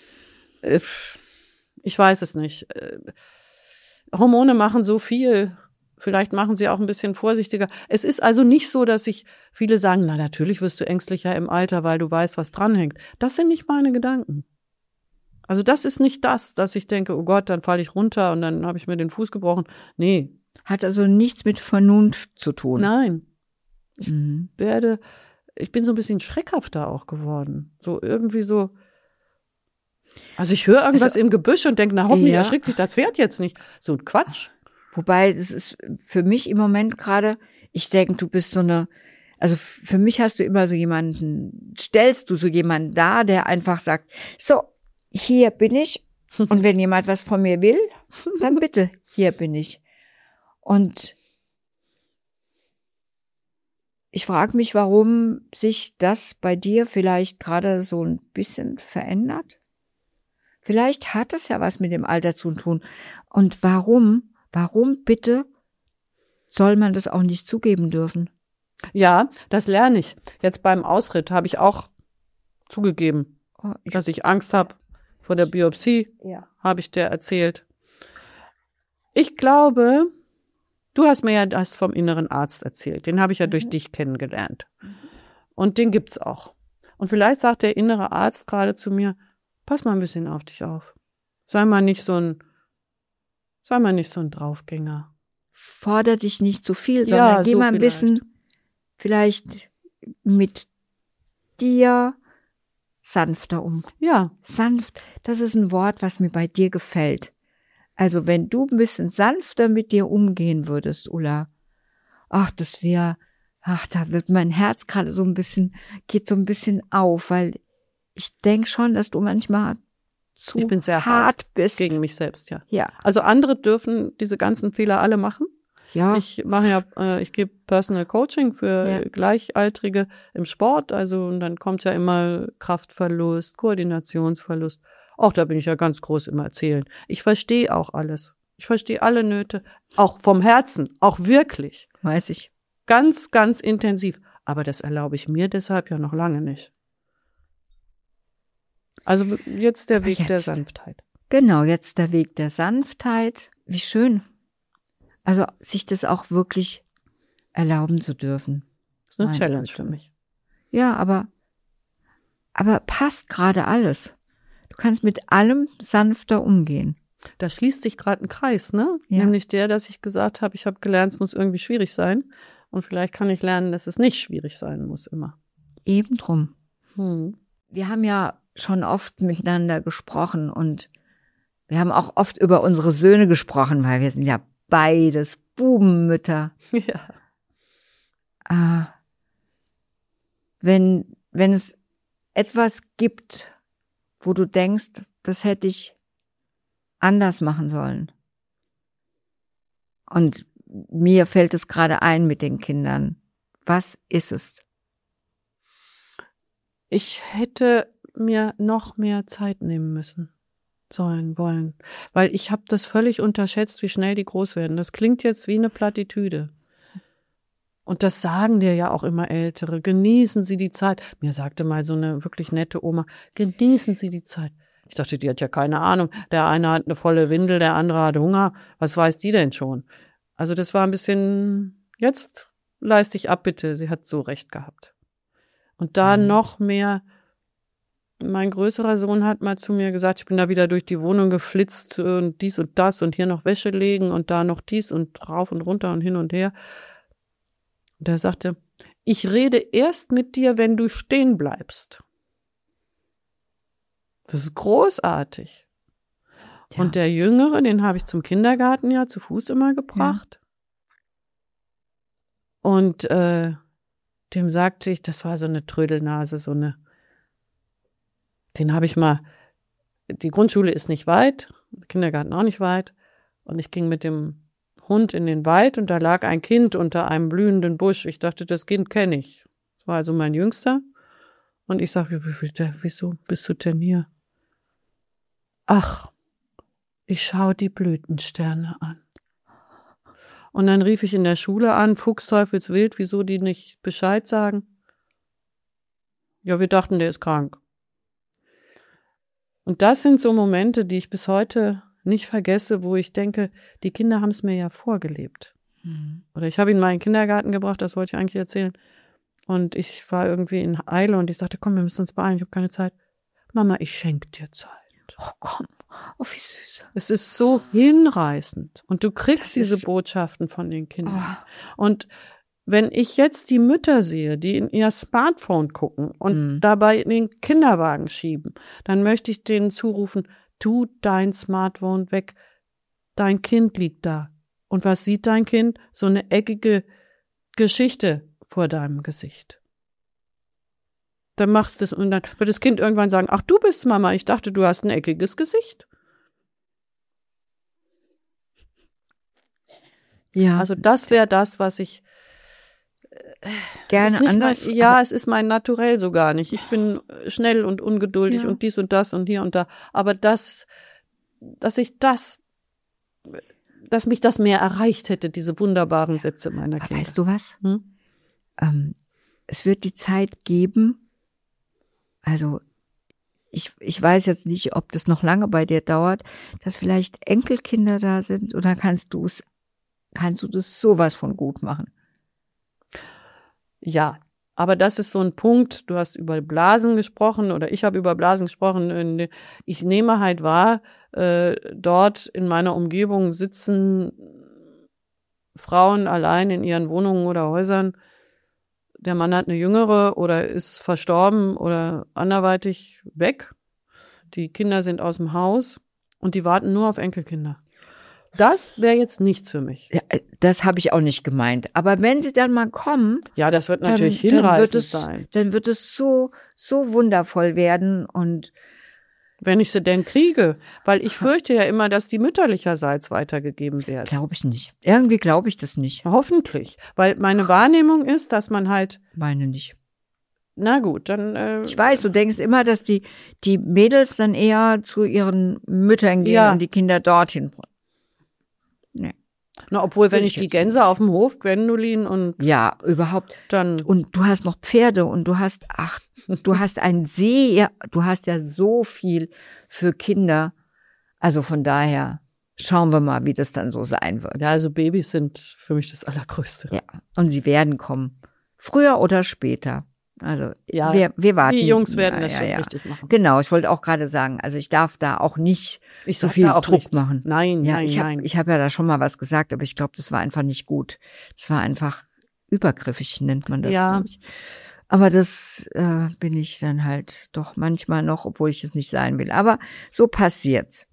Ich weiß es nicht. Hormone machen so viel. Vielleicht machen sie auch ein bisschen vorsichtiger. Es ist also nicht so, dass viele sagen, na natürlich wirst du ängstlicher im Alter, weil du weißt, was dranhängt. Das sind nicht meine Gedanken. Also das ist nicht das, dass ich denke, oh Gott, dann falle ich runter und dann habe ich mir den Fuß gebrochen. Nee. Hat also nichts mit Vernunft zu tun. Nein. Ich bin so ein bisschen schreckhafter auch geworden. So irgendwie so. Also ich höre irgendwas im Gebüsch und denke, na hoffentlich erschrickt sich das Pferd jetzt nicht. So ein Quatsch. Wobei, das ist für mich im Moment gerade, ich denke, du bist also für mich hast du immer so stellst du so jemanden da, der einfach sagt, so, hier bin ich. Und wenn jemand was von mir will, dann bitte, hier bin ich. Und ich frage mich, warum sich das bei dir vielleicht gerade so ein bisschen verändert. Vielleicht hat es ja was mit dem Alter zu tun. Und warum bitte soll man das auch nicht zugeben dürfen? Ja, das lerne ich. Jetzt beim Ausritt habe ich auch zugegeben, dass ich Angst habe vor der Biopsie, habe ich dir erzählt. Ich glaube, du hast mir ja das vom inneren Arzt erzählt. Den habe ich ja durch dich kennengelernt. Und den gibt's auch. Und vielleicht sagt der innere Arzt gerade zu mir, pass mal ein bisschen auf dich auf. Sei mal nicht so ein Draufgänger. Forder dich nicht zu viel, sondern geh mal ein bisschen vielleicht mit dir sanfter um. Ja. Sanft, das ist ein Wort, was mir bei dir gefällt. Also wenn du ein bisschen sanfter mit dir umgehen würdest, Ulla, da wird mein Herz gerade geht so ein bisschen auf, weil ich denke schon, dass du manchmal ich bin sehr hart bist. Gegen mich selbst, ja. Ja. Also andere dürfen diese ganzen Fehler alle machen. Ja. Ich gebe Personal Coaching für Gleichaltrige im Sport, also und dann kommt ja immer Kraftverlust, Koordinationsverlust. Auch da bin ich ja ganz groß im Erzählen. Ich verstehe auch alles. Ich verstehe alle Nöte, auch vom Herzen, auch wirklich. Weiß ich. Ganz, ganz intensiv. Aber das erlaube ich mir deshalb ja noch lange nicht. Also jetzt der Weg der Sanftheit. Genau, jetzt der Weg der Sanftheit. Wie schön. Also sich das auch wirklich erlauben zu dürfen. Das ist eine Challenge für mich. Ja, aber passt gerade alles. Du kannst mit allem sanfter umgehen. Da schließt sich gerade ein Kreis, ne? Ja. Nämlich der, dass ich gesagt habe, ich habe gelernt, es muss irgendwie schwierig sein. Und vielleicht kann ich lernen, dass es nicht schwierig sein muss immer. Eben drum. Wir haben ja schon oft miteinander gesprochen und wir haben auch oft über unsere Söhne gesprochen, weil wir sind ja beides Bubenmütter. Ja. Wenn es etwas gibt, wo du denkst, das hätte ich anders machen sollen. Und mir fällt es gerade ein mit den Kindern. Was ist es? Ich hätte mir noch mehr Zeit nehmen müssen, sollen, wollen. Weil ich habe das völlig unterschätzt, wie schnell die groß werden. Das klingt jetzt wie eine Plattitüde. Und das sagen dir ja auch immer Ältere. Genießen Sie die Zeit. Mir sagte mal so eine wirklich nette Oma, genießen Sie die Zeit. Ich dachte, die hat ja keine Ahnung. Der eine hat eine volle Windel, der andere hat Hunger. Was weiß die denn schon? Also das war ein bisschen, jetzt leiste ich ab, bitte. Sie hat so recht gehabt. Und da noch mehr, mein größerer Sohn hat mal zu mir gesagt, ich bin da wieder durch die Wohnung geflitzt und dies und das und hier noch Wäsche legen und da noch dies und rauf und runter und hin und her. Und er sagte, ich rede erst mit dir, wenn du stehen bleibst. Das ist großartig. Ja. Und der Jüngere, den habe ich zum Kindergarten ja zu Fuß immer gebracht. Ja. Und dem sagte ich, das war so eine Trödelnase, den habe ich mal, die Grundschule ist nicht weit, der Kindergarten auch nicht weit. Und ich ging mit dem Hund in den Wald und da lag ein Kind unter einem blühenden Busch. Ich dachte, das Kind kenne ich. Das war also mein Jüngster. Und ich sage, wieso bist du denn hier? Ach, ich schaue die Blütensterne an. Und dann rief ich in der Schule an, Fuchsteufelswild, wieso die nicht Bescheid sagen? Ja, wir dachten, der ist krank. Und das sind so Momente, die ich bis heute nicht vergesse, wo ich denke, die Kinder haben es mir ja vorgelebt. Oder ich habe ihn mal in den Kindergarten gebracht, das wollte ich eigentlich erzählen. Und ich war irgendwie in Eile und ich sagte, komm, wir müssen uns beeilen, ich habe keine Zeit. Mama, ich schenke dir Zeit. Oh komm, oh wie süß. Es ist so hinreißend und du kriegst diese Botschaften von den Kindern. Und wenn ich jetzt die Mütter sehe, die in ihr Smartphone gucken und dabei in den Kinderwagen schieben, dann möchte ich denen zurufen, tu dein Smartphone weg, dein Kind liegt da. Und was sieht dein Kind? So eine eckige Geschichte vor deinem Gesicht. Dann machst du es und dann wird das Kind irgendwann sagen, ach, du bist Mama, ich dachte, du hast ein eckiges Gesicht. Ja. Also das wäre das, was ich gerne anders. Es ist mein Naturell so gar nicht. Ich bin schnell und ungeduldig und dies und das und hier und da. Aber dass mich das mehr erreicht hätte, diese wunderbaren Sätze meiner Kinder. Weißt du was? Es wird die Zeit geben, also ich weiß jetzt nicht, ob das noch lange bei dir dauert, dass vielleicht Enkelkinder da sind oder kannst du das sowas von gut machen? Ja, aber das ist so ein Punkt, du hast über Blasen gesprochen oder ich habe über Blasen gesprochen. Ich nehme halt wahr, dort in meiner Umgebung sitzen Frauen allein in ihren Wohnungen oder Häusern. Der Mann hat eine Jüngere oder ist verstorben oder anderweitig weg. Die Kinder sind aus dem Haus und die warten nur auf Enkelkinder. Das wäre jetzt nichts für mich. Ja, das habe ich auch nicht gemeint. Aber wenn sie dann mal kommen, ja, das wird natürlich hinreißend sein. Dann wird es so wundervoll werden und Wenn ich sie denn kriege. Weil ich fürchte ja immer, dass die mütterlicherseits weitergegeben werden. Glaube ich nicht. Irgendwie glaube ich das nicht. Hoffentlich. Weil meine Wahrnehmung ist, dass man halt. Meine nicht. Na gut, dann. Ich weiß, du denkst immer, dass die Mädels dann eher zu ihren Müttern gehen und die Kinder dorthin. Nee. Na, obwohl, wenn ich die Gänse auf dem Hof, Gwendolin und. Ja, überhaupt. Dann. Und du hast noch Pferde und du hast einen See, ja, du hast ja so viel für Kinder. Also von daher schauen wir mal, wie das dann so sein wird. Ja, also Babys sind für mich das Allergrößte. Ja, und sie werden kommen. Früher oder später. Also ja, wir warten. Die Jungs werden das schon richtig machen. Genau, ich wollte auch gerade sagen, also ich darf da auch nicht so viel Druck machen. Nein, ja, nein. Ich habe ja da schon mal was gesagt, aber ich glaube, das war einfach nicht gut. Das war einfach übergriffig, nennt man das. Ja. Aber das bin ich dann halt doch manchmal noch, obwohl ich es nicht sein will. Aber so passiert's.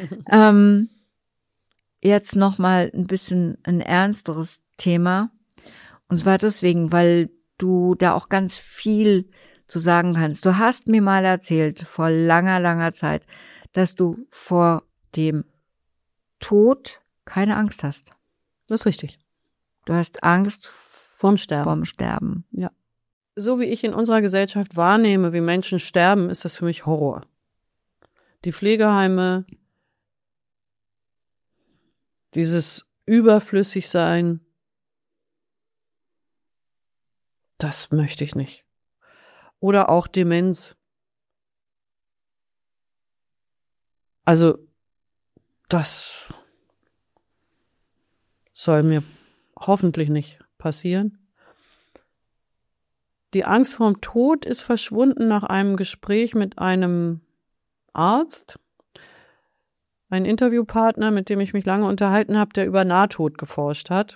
Jetzt noch mal ein bisschen ein ernsteres Thema. Und zwar deswegen, weil du da auch ganz viel zu sagen kannst. Du hast mir mal erzählt, vor langer, langer Zeit, dass du vor dem Tod keine Angst hast. Das ist richtig. Du hast Angst vorm Sterben. Vorm Sterben. Ja. So wie ich in unserer Gesellschaft wahrnehme, wie Menschen sterben, ist das für mich Horror. Die Pflegeheime, dieses Überflüssigsein, das möchte ich nicht. Oder auch Demenz. Also, das soll mir hoffentlich nicht passieren. Die Angst vorm Tod ist verschwunden nach einem Gespräch mit einem Arzt, ein Interviewpartner, mit dem ich mich lange unterhalten habe, der über Nahtod geforscht hat.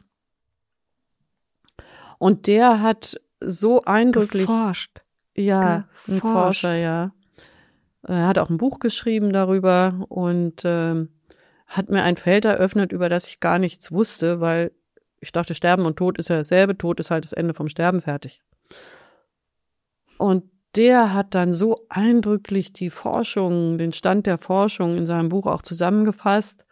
Und der hat so eindrücklich geforscht. Ja, ein Forscher, ja. Er hat auch ein Buch geschrieben darüber und hat mir ein Feld eröffnet, über das ich gar nichts wusste, weil ich dachte, Sterben und Tod ist ja dasselbe. Tod ist halt das Ende vom Sterben, fertig. Und der hat dann so eindrücklich die Forschung, den Stand der Forschung in seinem Buch auch zusammengefasst,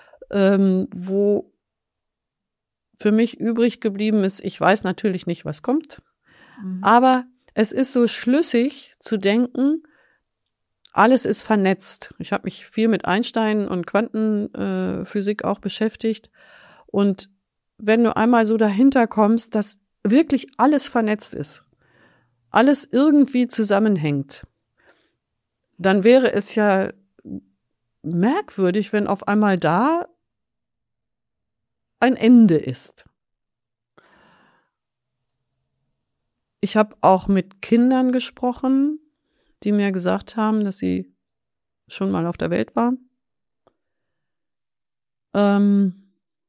wo für mich übrig geblieben ist, ich weiß natürlich nicht, was kommt, aber es ist so schlüssig zu denken, alles ist vernetzt. Ich habe mich viel mit Einstein und Quantenphysik auch beschäftigt. Und wenn du einmal so dahinter kommst, dass wirklich alles vernetzt ist, alles irgendwie zusammenhängt, dann wäre es ja merkwürdig, wenn auf einmal da ein Ende ist. Ich habe auch mit Kindern gesprochen, die mir gesagt haben, dass sie schon mal auf der Welt waren. Kann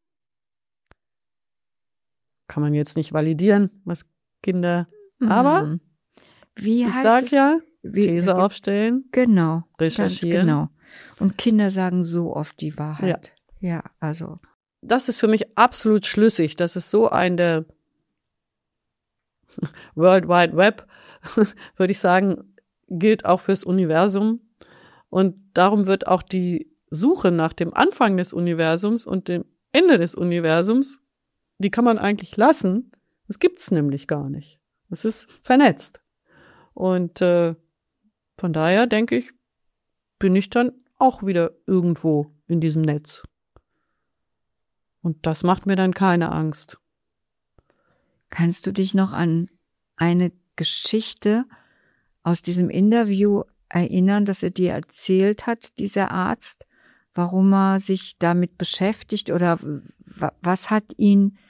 man jetzt nicht validieren, was Kinder, aber wie ich heißt sag es? ja, These aufstellen, genau, recherchieren. Ganz genau. Und Kinder sagen so oft die Wahrheit. Ja, also. Das ist für mich absolut schlüssig. Das ist so eine World Wide Web, würde ich sagen, gilt auch fürs Universum. Und darum wird auch die Suche nach dem Anfang des Universums und dem Ende des Universums, die kann man eigentlich lassen. Das gibt's nämlich gar nicht. Es ist vernetzt. Und von daher denke ich, bin ich dann auch wieder irgendwo in diesem Netz. Und das macht mir dann keine Angst. Kannst du dich noch an eine Geschichte aus diesem Interview erinnern, dass er dir erzählt hat, dieser Arzt, warum er sich damit beschäftigt oder was hat ihn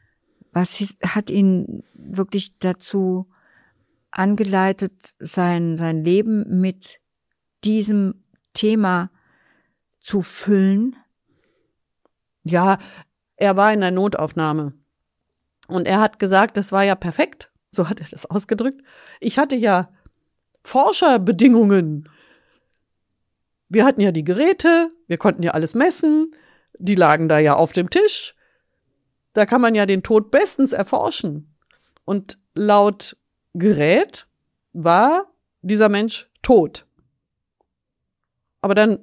wirklich dazu angeleitet, sein Leben mit diesem Thema zu füllen? Ja, er war in der Notaufnahme und er hat gesagt, das war ja perfekt, so hat er das ausgedrückt. Ich hatte ja Forscherbedingungen. Wir hatten ja die Geräte, wir konnten ja alles messen, die lagen da ja auf dem Tisch. Da kann man ja den Tod bestens erforschen. Und laut Gerät war dieser Mensch tot. Aber dann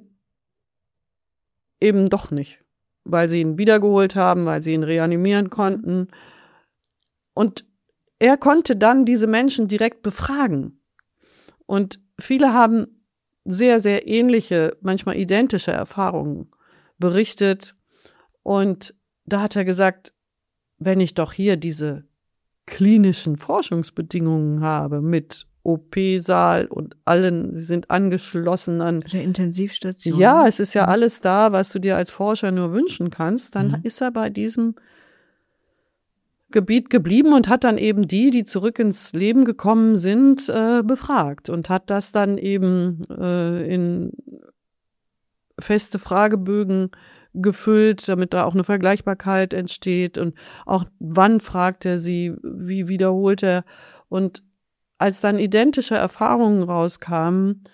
eben doch nicht, weil sie ihn wiedergeholt haben, weil sie ihn reanimieren konnten. Und er konnte dann diese Menschen direkt befragen. Und viele haben sehr, sehr ähnliche, manchmal identische Erfahrungen berichtet. Und da hat er gesagt, wenn ich doch hier diese klinischen Forschungsbedingungen habe mit OP-Saal und allen, sie sind angeschlossen an der Intensivstation. Ja, es ist ja alles da, was du dir als Forscher nur wünschen kannst. Dann ist er bei diesem Gebiet geblieben und hat dann eben die zurück ins Leben gekommen sind, befragt und hat das dann eben in feste Fragebögen gefüllt, damit da auch eine Vergleichbarkeit entsteht und auch wann fragt er sie, wie wiederholt er. Und als dann identische Erfahrungen rauskamen,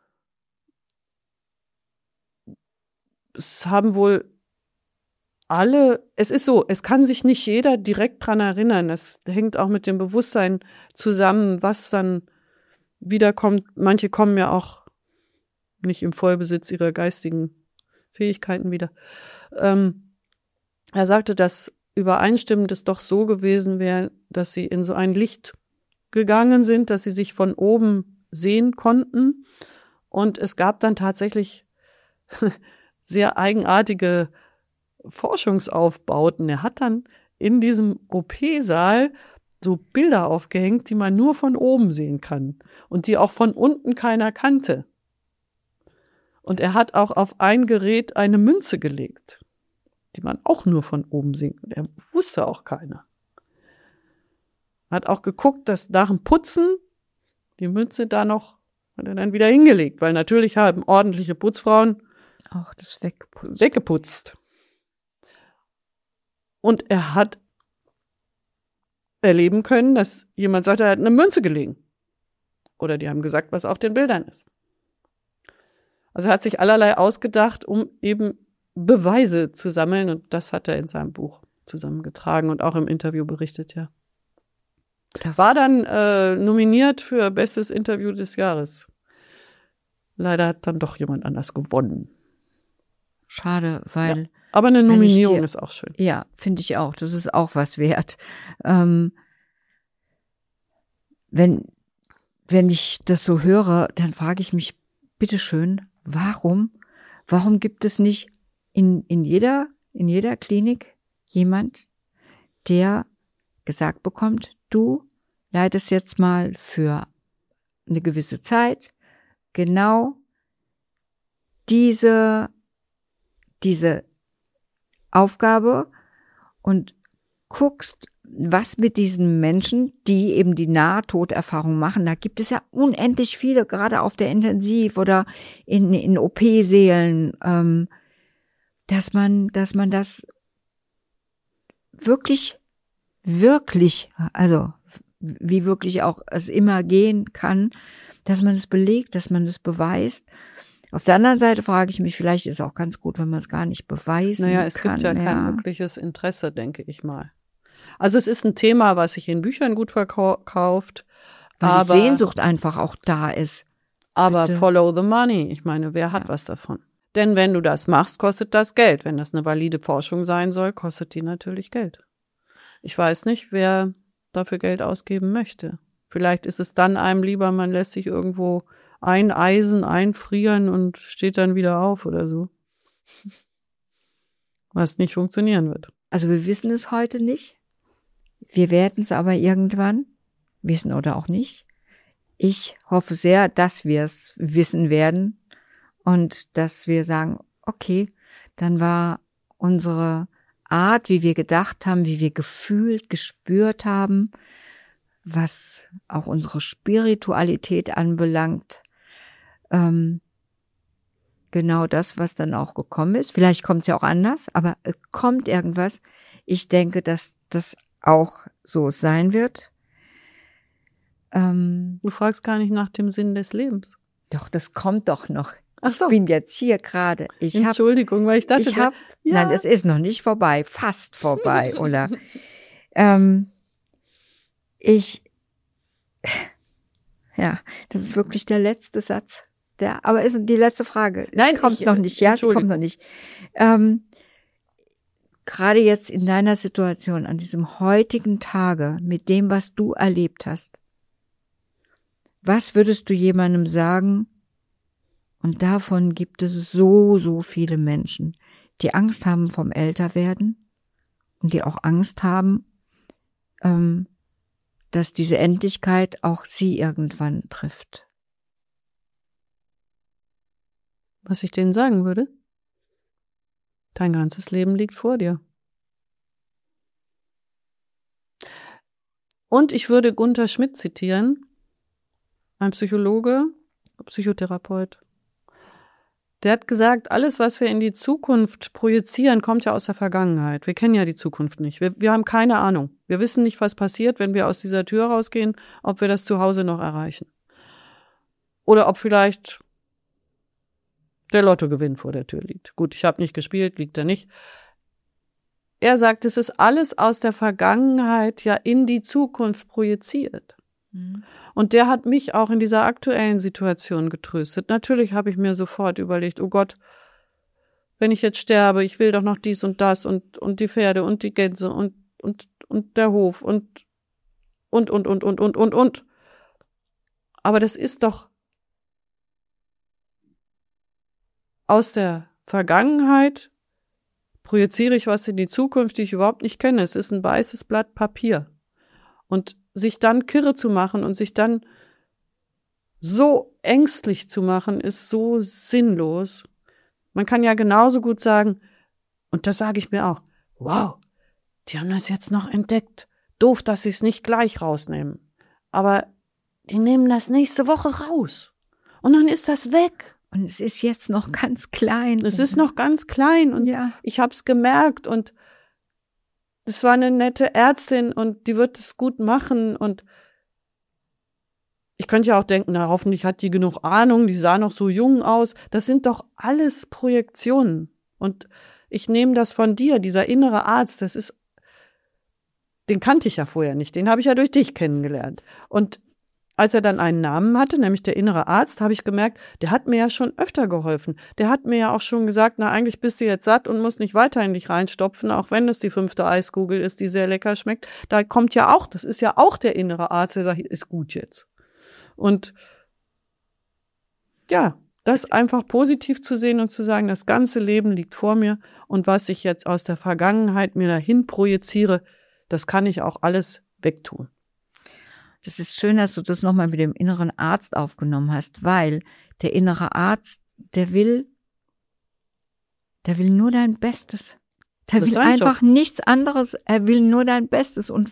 es haben wohl alle, es ist so, es kann sich nicht jeder direkt dran erinnern. Das hängt auch mit dem Bewusstsein zusammen, was dann wiederkommt. Manche kommen ja auch nicht im Vollbesitz ihrer geistigen Fähigkeiten wieder. Er sagte, dass übereinstimmend es doch so gewesen wäre, dass sie in so ein Licht gegangen sind, dass sie sich von oben sehen konnten. Und es gab dann tatsächlich sehr eigenartige Forschungsaufbauten. Er hat dann in diesem OP-Saal so Bilder aufgehängt, die man nur von oben sehen kann und die auch von unten keiner kannte. Und er hat auch auf ein Gerät eine Münze gelegt, die man auch nur von oben sehen kann. Er wusste auch keiner. Hat auch geguckt, dass nach dem Putzen die Münze da noch, hat er dann wieder hingelegt, weil natürlich haben ordentliche Putzfrauen auch das weggeputzt. Und er hat erleben können, dass jemand sagt, er hat eine Münze gelegen. Oder die haben gesagt, was auf den Bildern ist. Also er hat sich allerlei ausgedacht, um eben Beweise zu sammeln. Und das hat er in seinem Buch zusammengetragen und auch im Interview berichtet, ja. War dann nominiert für Bestes Interview des Jahres. Leider hat dann doch jemand anders gewonnen. Schade, weil... Ja, aber eine Nominierung ist auch schön. Ja, finde ich auch. Das ist auch was wert. Wenn ich das so höre, dann frage ich mich, bitteschön, warum gibt es nicht in jeder Klinik jemand, der gesagt bekommt, du leitest jetzt mal für eine gewisse Zeit genau diese Aufgabe und guckst, was mit diesen Menschen, die eben die Nahtoderfahrung machen, da gibt es ja unendlich viele, gerade auf der Intensiv oder in OP-Sälen, dass man das wirklich, also wie wirklich auch es immer gehen kann, dass man es belegt, dass man es beweist. Auf der anderen Seite frage ich mich, vielleicht ist es auch ganz gut, wenn man es gar nicht beweisen kann. Naja, es gibt ja kein wirkliches Interesse, denke ich mal. Also es ist ein Thema, was sich in Büchern gut verkauft. Weil die Sehnsucht einfach auch da ist. Aber bitte. Follow the money. Ich meine, wer hat was davon? Denn wenn du das machst, kostet das Geld. Wenn das eine valide Forschung sein soll, kostet die natürlich Geld. Ich weiß nicht, wer dafür Geld ausgeben möchte. Vielleicht ist es dann einem lieber, man lässt sich irgendwo eineisen, einfrieren und steht dann wieder auf oder so. Was nicht funktionieren wird. Also wir wissen es heute nicht. Wir werden es aber irgendwann wissen oder auch nicht. Ich hoffe sehr, dass wir es wissen werden und dass wir sagen, okay, dann war unsere Art, wie wir gedacht haben, wie wir gefühlt, gespürt haben, was auch unsere Spiritualität anbelangt, genau das, was dann auch gekommen ist. Vielleicht kommt es ja auch anders, aber es kommt irgendwas. Ich denke, dass das auch so sein wird. Du fragst gar nicht nach dem Sinn des Lebens. Doch, das kommt doch noch. Ach so. Ich bin jetzt hier gerade. Entschuldigung, weil ich dachte, nein, es ist noch nicht vorbei, fast vorbei, Ulla. Ja, das ist wirklich der letzte Satz. Aber ist die letzte Frage. Nein, kommt noch nicht. Ja, kommt noch nicht. Gerade jetzt in deiner Situation, an diesem heutigen Tage, mit dem, was du erlebt hast, was würdest du jemandem sagen? Und davon gibt es so viele Menschen, die Angst haben vom Älterwerden und die auch Angst haben, dass diese Endlichkeit auch sie irgendwann trifft. Was ich denen sagen würde? Dein ganzes Leben liegt vor dir. Und ich würde Gunther Schmidt zitieren, ein Psychologe, Psychotherapeut. Der hat gesagt, alles, was wir in die Zukunft projizieren, kommt ja aus der Vergangenheit. Wir kennen ja die Zukunft nicht. Wir haben keine Ahnung. Wir wissen nicht, was passiert, wenn wir aus dieser Tür rausgehen, ob wir das zu Hause noch erreichen. Oder ob vielleicht der Lottogewinn vor der Tür liegt. Gut, ich habe nicht gespielt, liegt er nicht. Er sagt, es ist alles aus der Vergangenheit ja in die Zukunft projiziert. Mhm. Und der hat mich auch in dieser aktuellen Situation getröstet. Natürlich habe ich mir sofort überlegt, oh Gott, wenn ich jetzt sterbe, ich will doch noch dies und das und die Pferde und die Gänse und der Hof und. Aber das ist doch aus der Vergangenheit projiziere ich was in die Zukunft, die ich überhaupt nicht kenne. Es ist ein weißes Blatt Papier. Und sich dann kirre zu machen und sich dann so ängstlich zu machen, ist so sinnlos. Man kann ja genauso gut sagen, und das sage ich mir auch, wow, die haben das jetzt noch entdeckt. Doof, dass sie es nicht gleich rausnehmen. Aber die nehmen das nächste Woche raus. Und dann ist das weg. Und es ist jetzt noch ganz klein. Es ist noch ganz klein und ja. Ich habe es gemerkt und es war eine nette Ärztin und die wird es gut machen und ich könnte ja auch denken, na hoffentlich hat die genug Ahnung, die sah noch so jung aus. Das sind doch alles Projektionen und ich nehme das von dir, dieser innere Arzt, den kannte ich ja vorher nicht, den habe ich ja durch dich kennengelernt und als er dann einen Namen hatte, nämlich der innere Arzt, habe ich gemerkt, der hat mir ja schon öfter geholfen. Der hat mir ja auch schon gesagt, na eigentlich bist du jetzt satt und musst nicht weiter in dich reinstopfen, auch wenn es die 5. Eiskugel ist, die sehr lecker schmeckt. Da kommt ja auch, das ist ja auch der innere Arzt, der sagt, ist gut jetzt. Und ja, das einfach positiv zu sehen und zu sagen, das ganze Leben liegt vor mir und was ich jetzt aus der Vergangenheit mir dahin projiziere, das kann ich auch alles wegtun. Das ist schön, dass du das nochmal mit dem inneren Arzt aufgenommen hast, weil der innere Arzt, der will nur dein Bestes. Der will einfach nichts anderes, er will nur dein Bestes. Und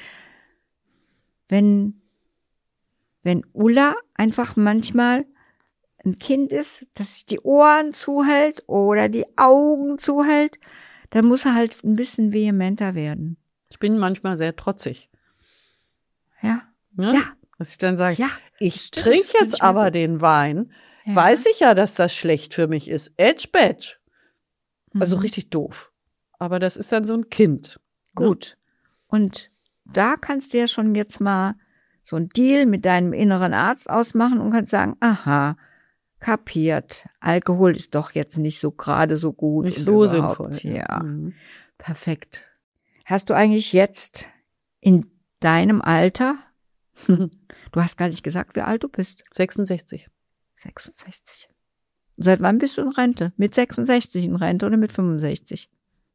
wenn Ulla einfach manchmal ein Kind ist, das sich die Ohren zuhält oder die Augen zuhält, dann muss er halt ein bisschen vehementer werden. Ich bin manchmal sehr trotzig. Ja. Ja. Dass ich dann sage, ja, ich trinke jetzt aber den Wein, weiß ich ja, dass das schlecht für mich ist. Edge badge. Also richtig doof. Aber das ist dann so ein Kind. Gut. Und da kannst du ja schon jetzt mal so einen Deal mit deinem inneren Arzt ausmachen und kannst sagen, aha, kapiert. Alkohol ist doch jetzt nicht so gerade so gut. Nicht so sinnvoll. Ja. Perfekt. Hast du eigentlich jetzt in deinem Alter, du hast gar nicht gesagt, wie alt du bist. 66. 66. Seit wann bist du in Rente? Mit 66 in Rente oder mit 65?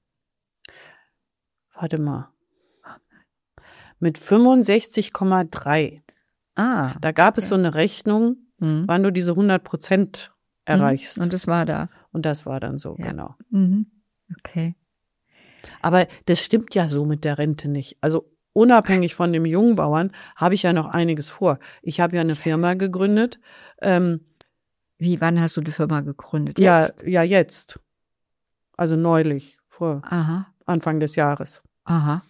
Warte mal. Mit 65,3. Ah. Da gab es so eine Rechnung, wann du diese 100% erreichst. Und das war da. Und das war dann so, ja. Genau. Okay. Aber das stimmt ja so mit der Rente nicht. Also unabhängig von dem Jungbauern habe ich ja noch einiges vor. Ich habe ja eine Firma gegründet. Wie, wann hast du die Firma gegründet? Jetzt? Ja, jetzt. Also neulich, vor Anfang des Jahres. Aha.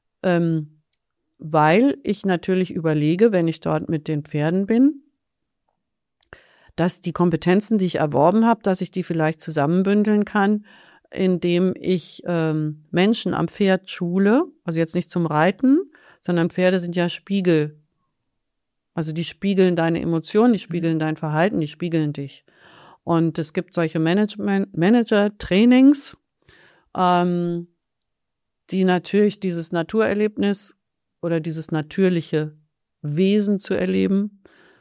Weil ich natürlich überlege, wenn ich dort mit den Pferden bin, dass die Kompetenzen, die ich erworben habe, dass ich die vielleicht zusammenbündeln kann, indem ich Menschen am Pferd schule, also jetzt nicht zum Reiten, sondern Pferde sind ja Spiegel Also die spiegeln deine Emotionen, die spiegeln dein Verhalten, die spiegeln dich. Und es gibt solche Manager-Trainings, die natürlich dieses Naturerlebnis oder dieses natürliche Wesen zu erleben,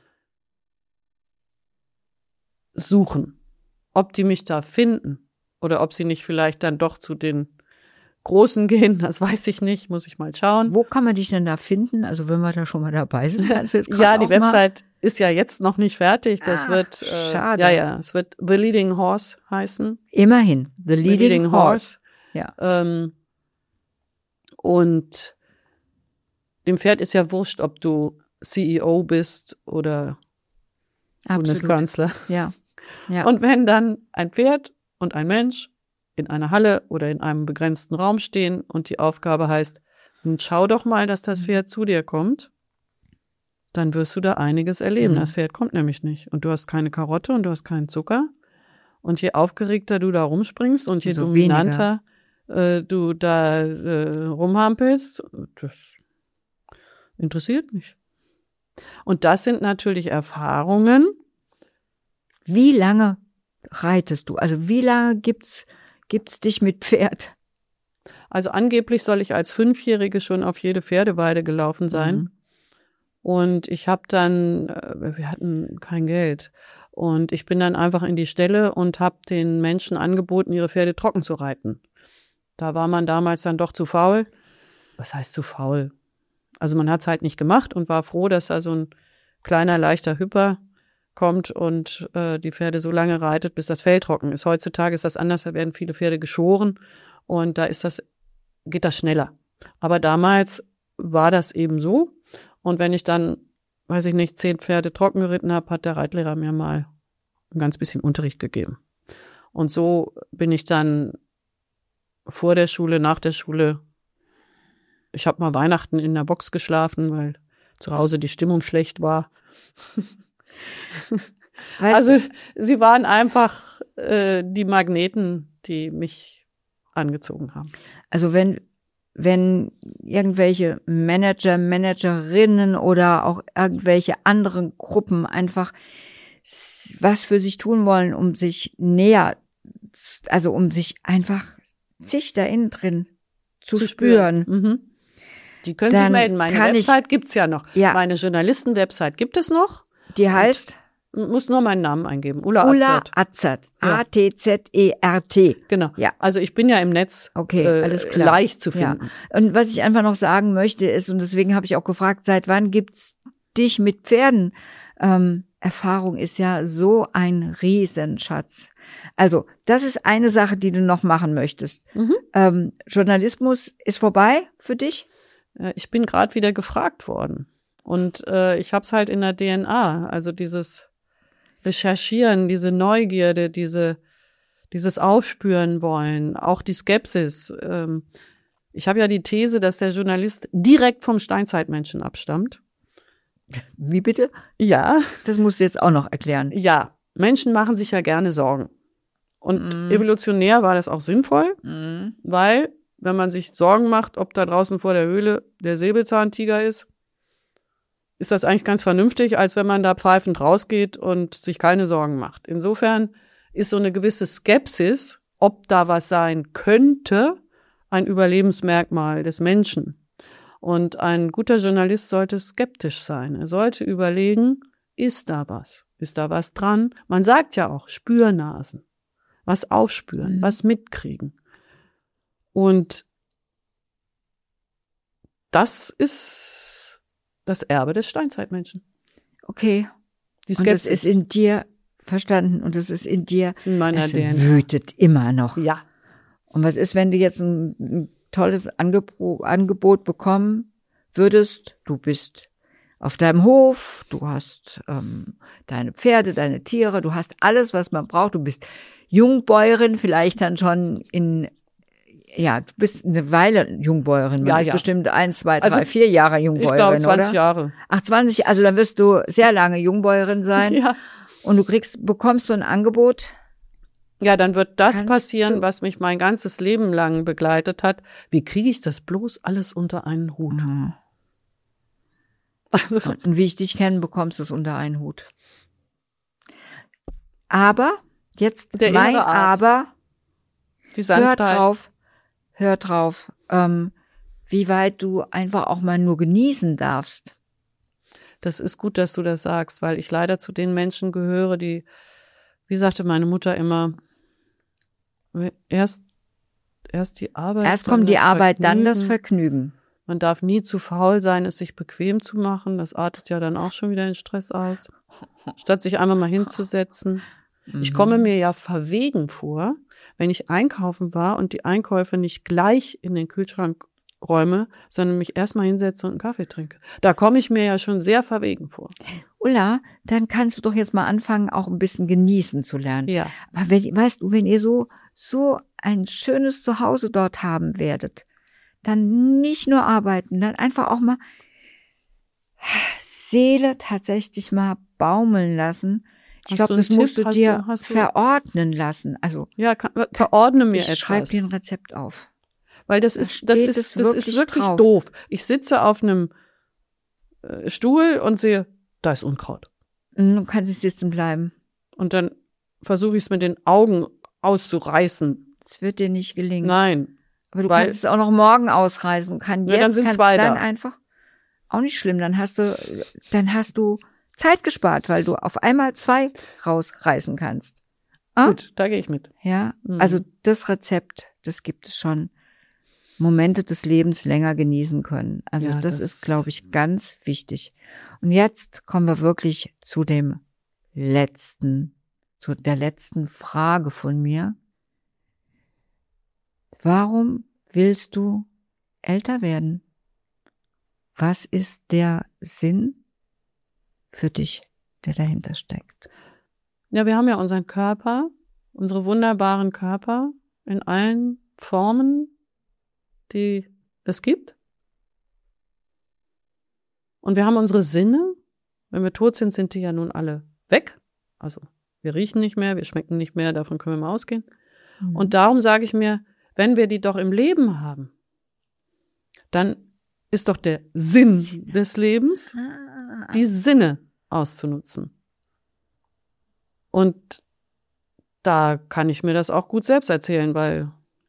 suchen. Ob die mich da finden oder ob sie nicht vielleicht dann doch zu den Großen gehen, das weiß ich nicht, muss ich mal schauen. Wo kann man dich denn da finden? Also wenn wir da schon mal dabei sind. Ja, die Website ist ja jetzt noch nicht fertig. Das wird, schade. Ja, es wird The Leading Horse heißen. Immerhin, The Leading Horse. Ja. Und dem Pferd ist ja wurscht, ob du CEO bist oder Bundeskanzler. Ja. Ja. Und wenn dann ein Pferd und ein Mensch in einer Halle oder in einem begrenzten Raum stehen und die Aufgabe heißt, schau doch mal, dass das Pferd zu dir kommt, dann wirst du da einiges erleben. Das Pferd kommt nämlich nicht. Und du hast keine Karotte und du hast keinen Zucker. Und je aufgeregter du da rumspringst und je dominanter du da rumhampelst, das interessiert mich. Und das sind natürlich Erfahrungen. Wie lange reitest du? Also wie lange gibt's dich mit Pferd? Also angeblich soll ich als 5-Jährige schon auf jede Pferdeweide gelaufen sein. Und ich habe dann, wir hatten kein Geld. Und ich bin dann einfach in die Ställe und habe den Menschen angeboten, ihre Pferde trocken zu reiten. Da war man damals dann doch zu faul. Was heißt zu faul? Also man hat es halt nicht gemacht und war froh, dass da so ein kleiner, leichter Hüpper kommt und die Pferde so lange reitet, bis das Fell trocken ist. Heutzutage ist das anders, da werden viele Pferde geschoren und da geht das schneller. Aber damals war das eben so. Und wenn ich dann, 10 Pferde trocken geritten habe, hat der Reitlehrer mir mal ein ganz bisschen Unterricht gegeben. Und so bin ich dann vor der Schule, nach der Schule, ich habe mal Weihnachten in der Box geschlafen, weil zu Hause die Stimmung schlecht war. Also sie waren einfach die Magneten, die mich angezogen haben. Also wenn irgendwelche Managerinnen oder auch irgendwelche anderen Gruppen einfach was für sich tun wollen, um sich um sich einfach sich da innen drin zu spüren. Die können sich melden. Meine Website gibt's ja noch. Ja. Meine Journalisten-Website gibt es noch. Die heißt? Muss nur meinen Namen eingeben. Ulla Atzert. A-T-Z-E-R-T. Genau. Ja. Also ich bin ja im Netz alles klar. Leicht zu finden. Ja. Und was ich einfach noch sagen möchte ist, und deswegen habe ich auch gefragt, seit wann gibt's dich mit Pferden? Erfahrung ist ja so ein Riesenschatz. Also das ist eine Sache, die du noch machen möchtest. Journalismus ist vorbei für dich? Ich bin gerade wieder gefragt worden. Und ich habe es halt in der DNA, also dieses Recherchieren, diese Neugierde, dieses Aufspüren wollen, auch die Skepsis. Ich habe ja die These, dass der Journalist direkt vom Steinzeitmenschen abstammt. Wie bitte? Ja. Das musst du jetzt auch noch erklären. Ja, Menschen machen sich ja gerne Sorgen. Und evolutionär war das auch sinnvoll, weil, wenn man sich Sorgen macht, ob da draußen vor der Höhle der Säbelzahntiger ist das eigentlich ganz vernünftig, als wenn man da pfeifend rausgeht und sich keine Sorgen macht. Insofern ist so eine gewisse Skepsis, ob da was sein könnte, ein Überlebensmerkmal des Menschen. Und ein guter Journalist sollte skeptisch sein. Er sollte überlegen, ist da was? Ist da was dran? Man sagt ja auch, Spürnasen. Was aufspüren, was mitkriegen. Und das ist das Erbe des Steinzeitmenschen. Okay. Die Skepsis. Und das ist in dir verstanden und das ist in dir, in meiner DNA. Wütet immer noch. Ja. Und was ist, wenn du jetzt ein tolles Angebot bekommen würdest? Du bist auf deinem Hof, du hast deine Pferde, deine Tiere, du hast alles, was man braucht. Du bist Jungbäuerin, vielleicht dann schon du bist eine Weile Jungbäuerin. Man ist bestimmt 1, 2, 3, 4 Jahre Jungbäuerin, ich glaube 20 oder? Jahre. Ach, 20, also dann wirst du sehr lange Jungbäuerin sein. Ja. Und du bekommst so ein Angebot. Ja, dann wird das passieren, was mich mein ganzes Leben lang begleitet hat. Wie kriege ich das bloß alles unter einen Hut? Also, und wie ich dich kenne, bekommst du es unter einen Hut. Aber, jetzt der mein innere Arzt, Aber, die Sanftheit. hör drauf, wie weit du einfach auch mal nur genießen darfst. Das ist gut, dass du das sagst, weil ich leider zu den Menschen gehöre, die, wie sagte meine Mutter immer, erst die Arbeit. Erst kommt die Arbeit, dann das Vergnügen. Man darf nie zu faul sein, es sich bequem zu machen. Das artet ja dann auch schon wieder in Stress aus. Statt sich einmal mal hinzusetzen. Ich komme mir ja verwegen vor, wenn ich einkaufen war und die Einkäufe nicht gleich in den Kühlschrank räume, sondern mich erstmal hinsetze und einen Kaffee trinke. Da komme ich mir ja schon sehr verwegen vor. Ulla, dann kannst du doch jetzt mal anfangen, auch ein bisschen genießen zu lernen. Ja. Aber weißt du, wenn ihr so ein schönes Zuhause dort haben werdet, dann nicht nur arbeiten, dann einfach auch mal Seele tatsächlich mal baumeln lassen. Ich glaube, das musst du dir verordnen lassen. Also ja, verordne mir etwas. Schreib dir ein Rezept auf. Weil das ist wirklich doof. Ich sitze auf einem Stuhl und sehe, da ist Unkraut. Du kannst nicht sitzen bleiben. Und dann versuche ich es mit den Augen auszureißen. Das wird dir nicht gelingen. Nein. Aber du kannst es auch noch morgen ausreißen. Dann sind zwei dann einfach. Auch nicht schlimm. Dann hast du Zeit gespart, weil du auf einmal 2 rausreißen kannst. Gut, da gehe ich mit. Ja, also das Rezept, das gibt es schon. Momente des Lebens länger genießen können. Also ja, das ist, glaube ich, ganz wichtig. Und jetzt kommen wir wirklich zu der letzten Frage von mir. Warum willst du älter werden? Was ist der Sinn für dich, der dahinter steckt? Ja, wir haben ja unseren Körper, unsere wunderbaren Körper in allen Formen, die es gibt. Und wir haben unsere Sinne. Wenn wir tot sind, sind die ja nun alle weg. Also wir riechen nicht mehr, wir schmecken nicht mehr, davon können wir mal ausgehen. Und darum sage ich mir, wenn wir die doch im Leben haben, dann ist doch der Sinn des Lebens, die Sinne auszunutzen. Und da kann ich mir das auch gut selbst erzählen, weil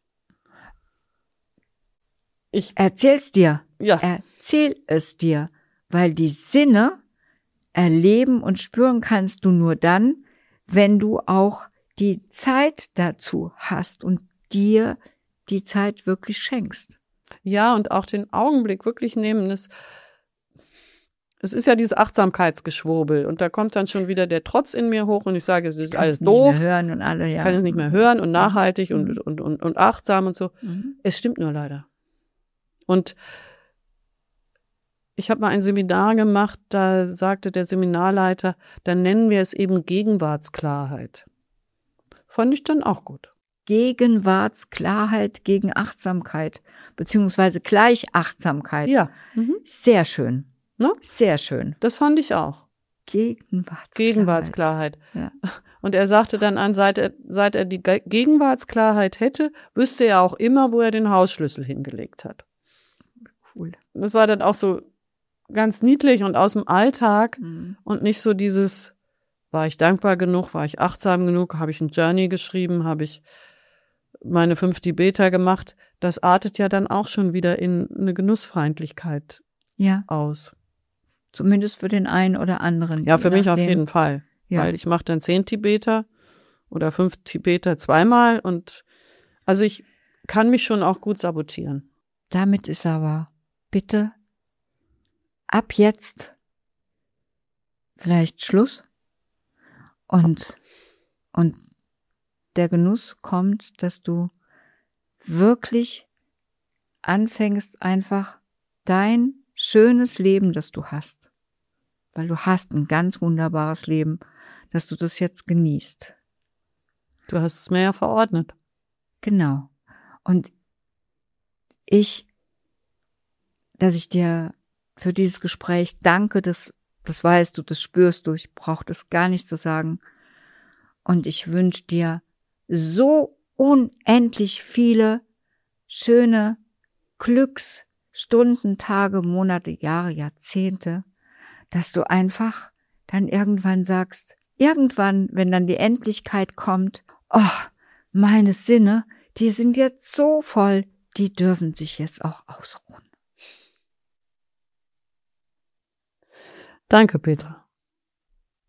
Erzähl's dir. Ja. Erzähl es dir, weil die Sinne erleben und spüren kannst du nur dann, wenn du auch die Zeit dazu hast und dir die Zeit wirklich schenkst. Ja, und auch den Augenblick wirklich nehmen. Es ist ja dieses Achtsamkeitsgeschwurbel und da kommt dann schon wieder der Trotz in mir hoch und ich sage, das ist alles doof. Nicht mehr hören und alle, ja. Ich kann es nicht mehr hören und nachhaltig und achtsam und so. Es stimmt nur leider. Und ich habe mal ein Seminar gemacht, da sagte der Seminarleiter, dann nennen wir es eben Gegenwartsklarheit. Fand ich dann auch gut. Gegenwartsklarheit gegen Achtsamkeit, beziehungsweise Gleichachtsamkeit. Ja. Sehr schön. Ne? Sehr schön. Das fand ich auch. Gegenwartsklarheit. Ja. Und er sagte dann an, seit er die Gegenwartsklarheit hätte, wüsste er auch immer, wo er den Hausschlüssel hingelegt hat. Cool. Das war dann auch so ganz niedlich und aus dem Alltag und nicht so dieses, war ich dankbar genug, war ich achtsam genug, habe ich ein Journey geschrieben, habe ich meine 5 Tibeter gemacht. Das artet ja dann auch schon wieder in eine Genussfeindlichkeit aus. Zumindest für den einen oder anderen. Ja, für mich auf jeden Fall. Ja. Weil ich mache dann 10 Tibeter oder 5 Tibeter zweimal und also ich kann mich schon auch gut sabotieren. Damit ist aber bitte ab jetzt vielleicht Schluss und der Genuss kommt, dass du wirklich anfängst, einfach dein schönes Leben, das du hast, weil du hast ein ganz wunderbares Leben, dass du das jetzt genießt. Du hast es mir ja verordnet. Genau. Und dass ich dir für dieses Gespräch danke, das weißt du, das spürst du, ich brauche das gar nicht zu sagen. Und ich wünsche dir so unendlich viele schöne Glücksstunden, Tage, Monate, Jahre, Jahrzehnte, dass du einfach dann irgendwann sagst, wenn dann die Endlichkeit kommt, oh, meine Sinne, die sind jetzt so voll, die dürfen sich jetzt auch ausruhen. Danke, Petra.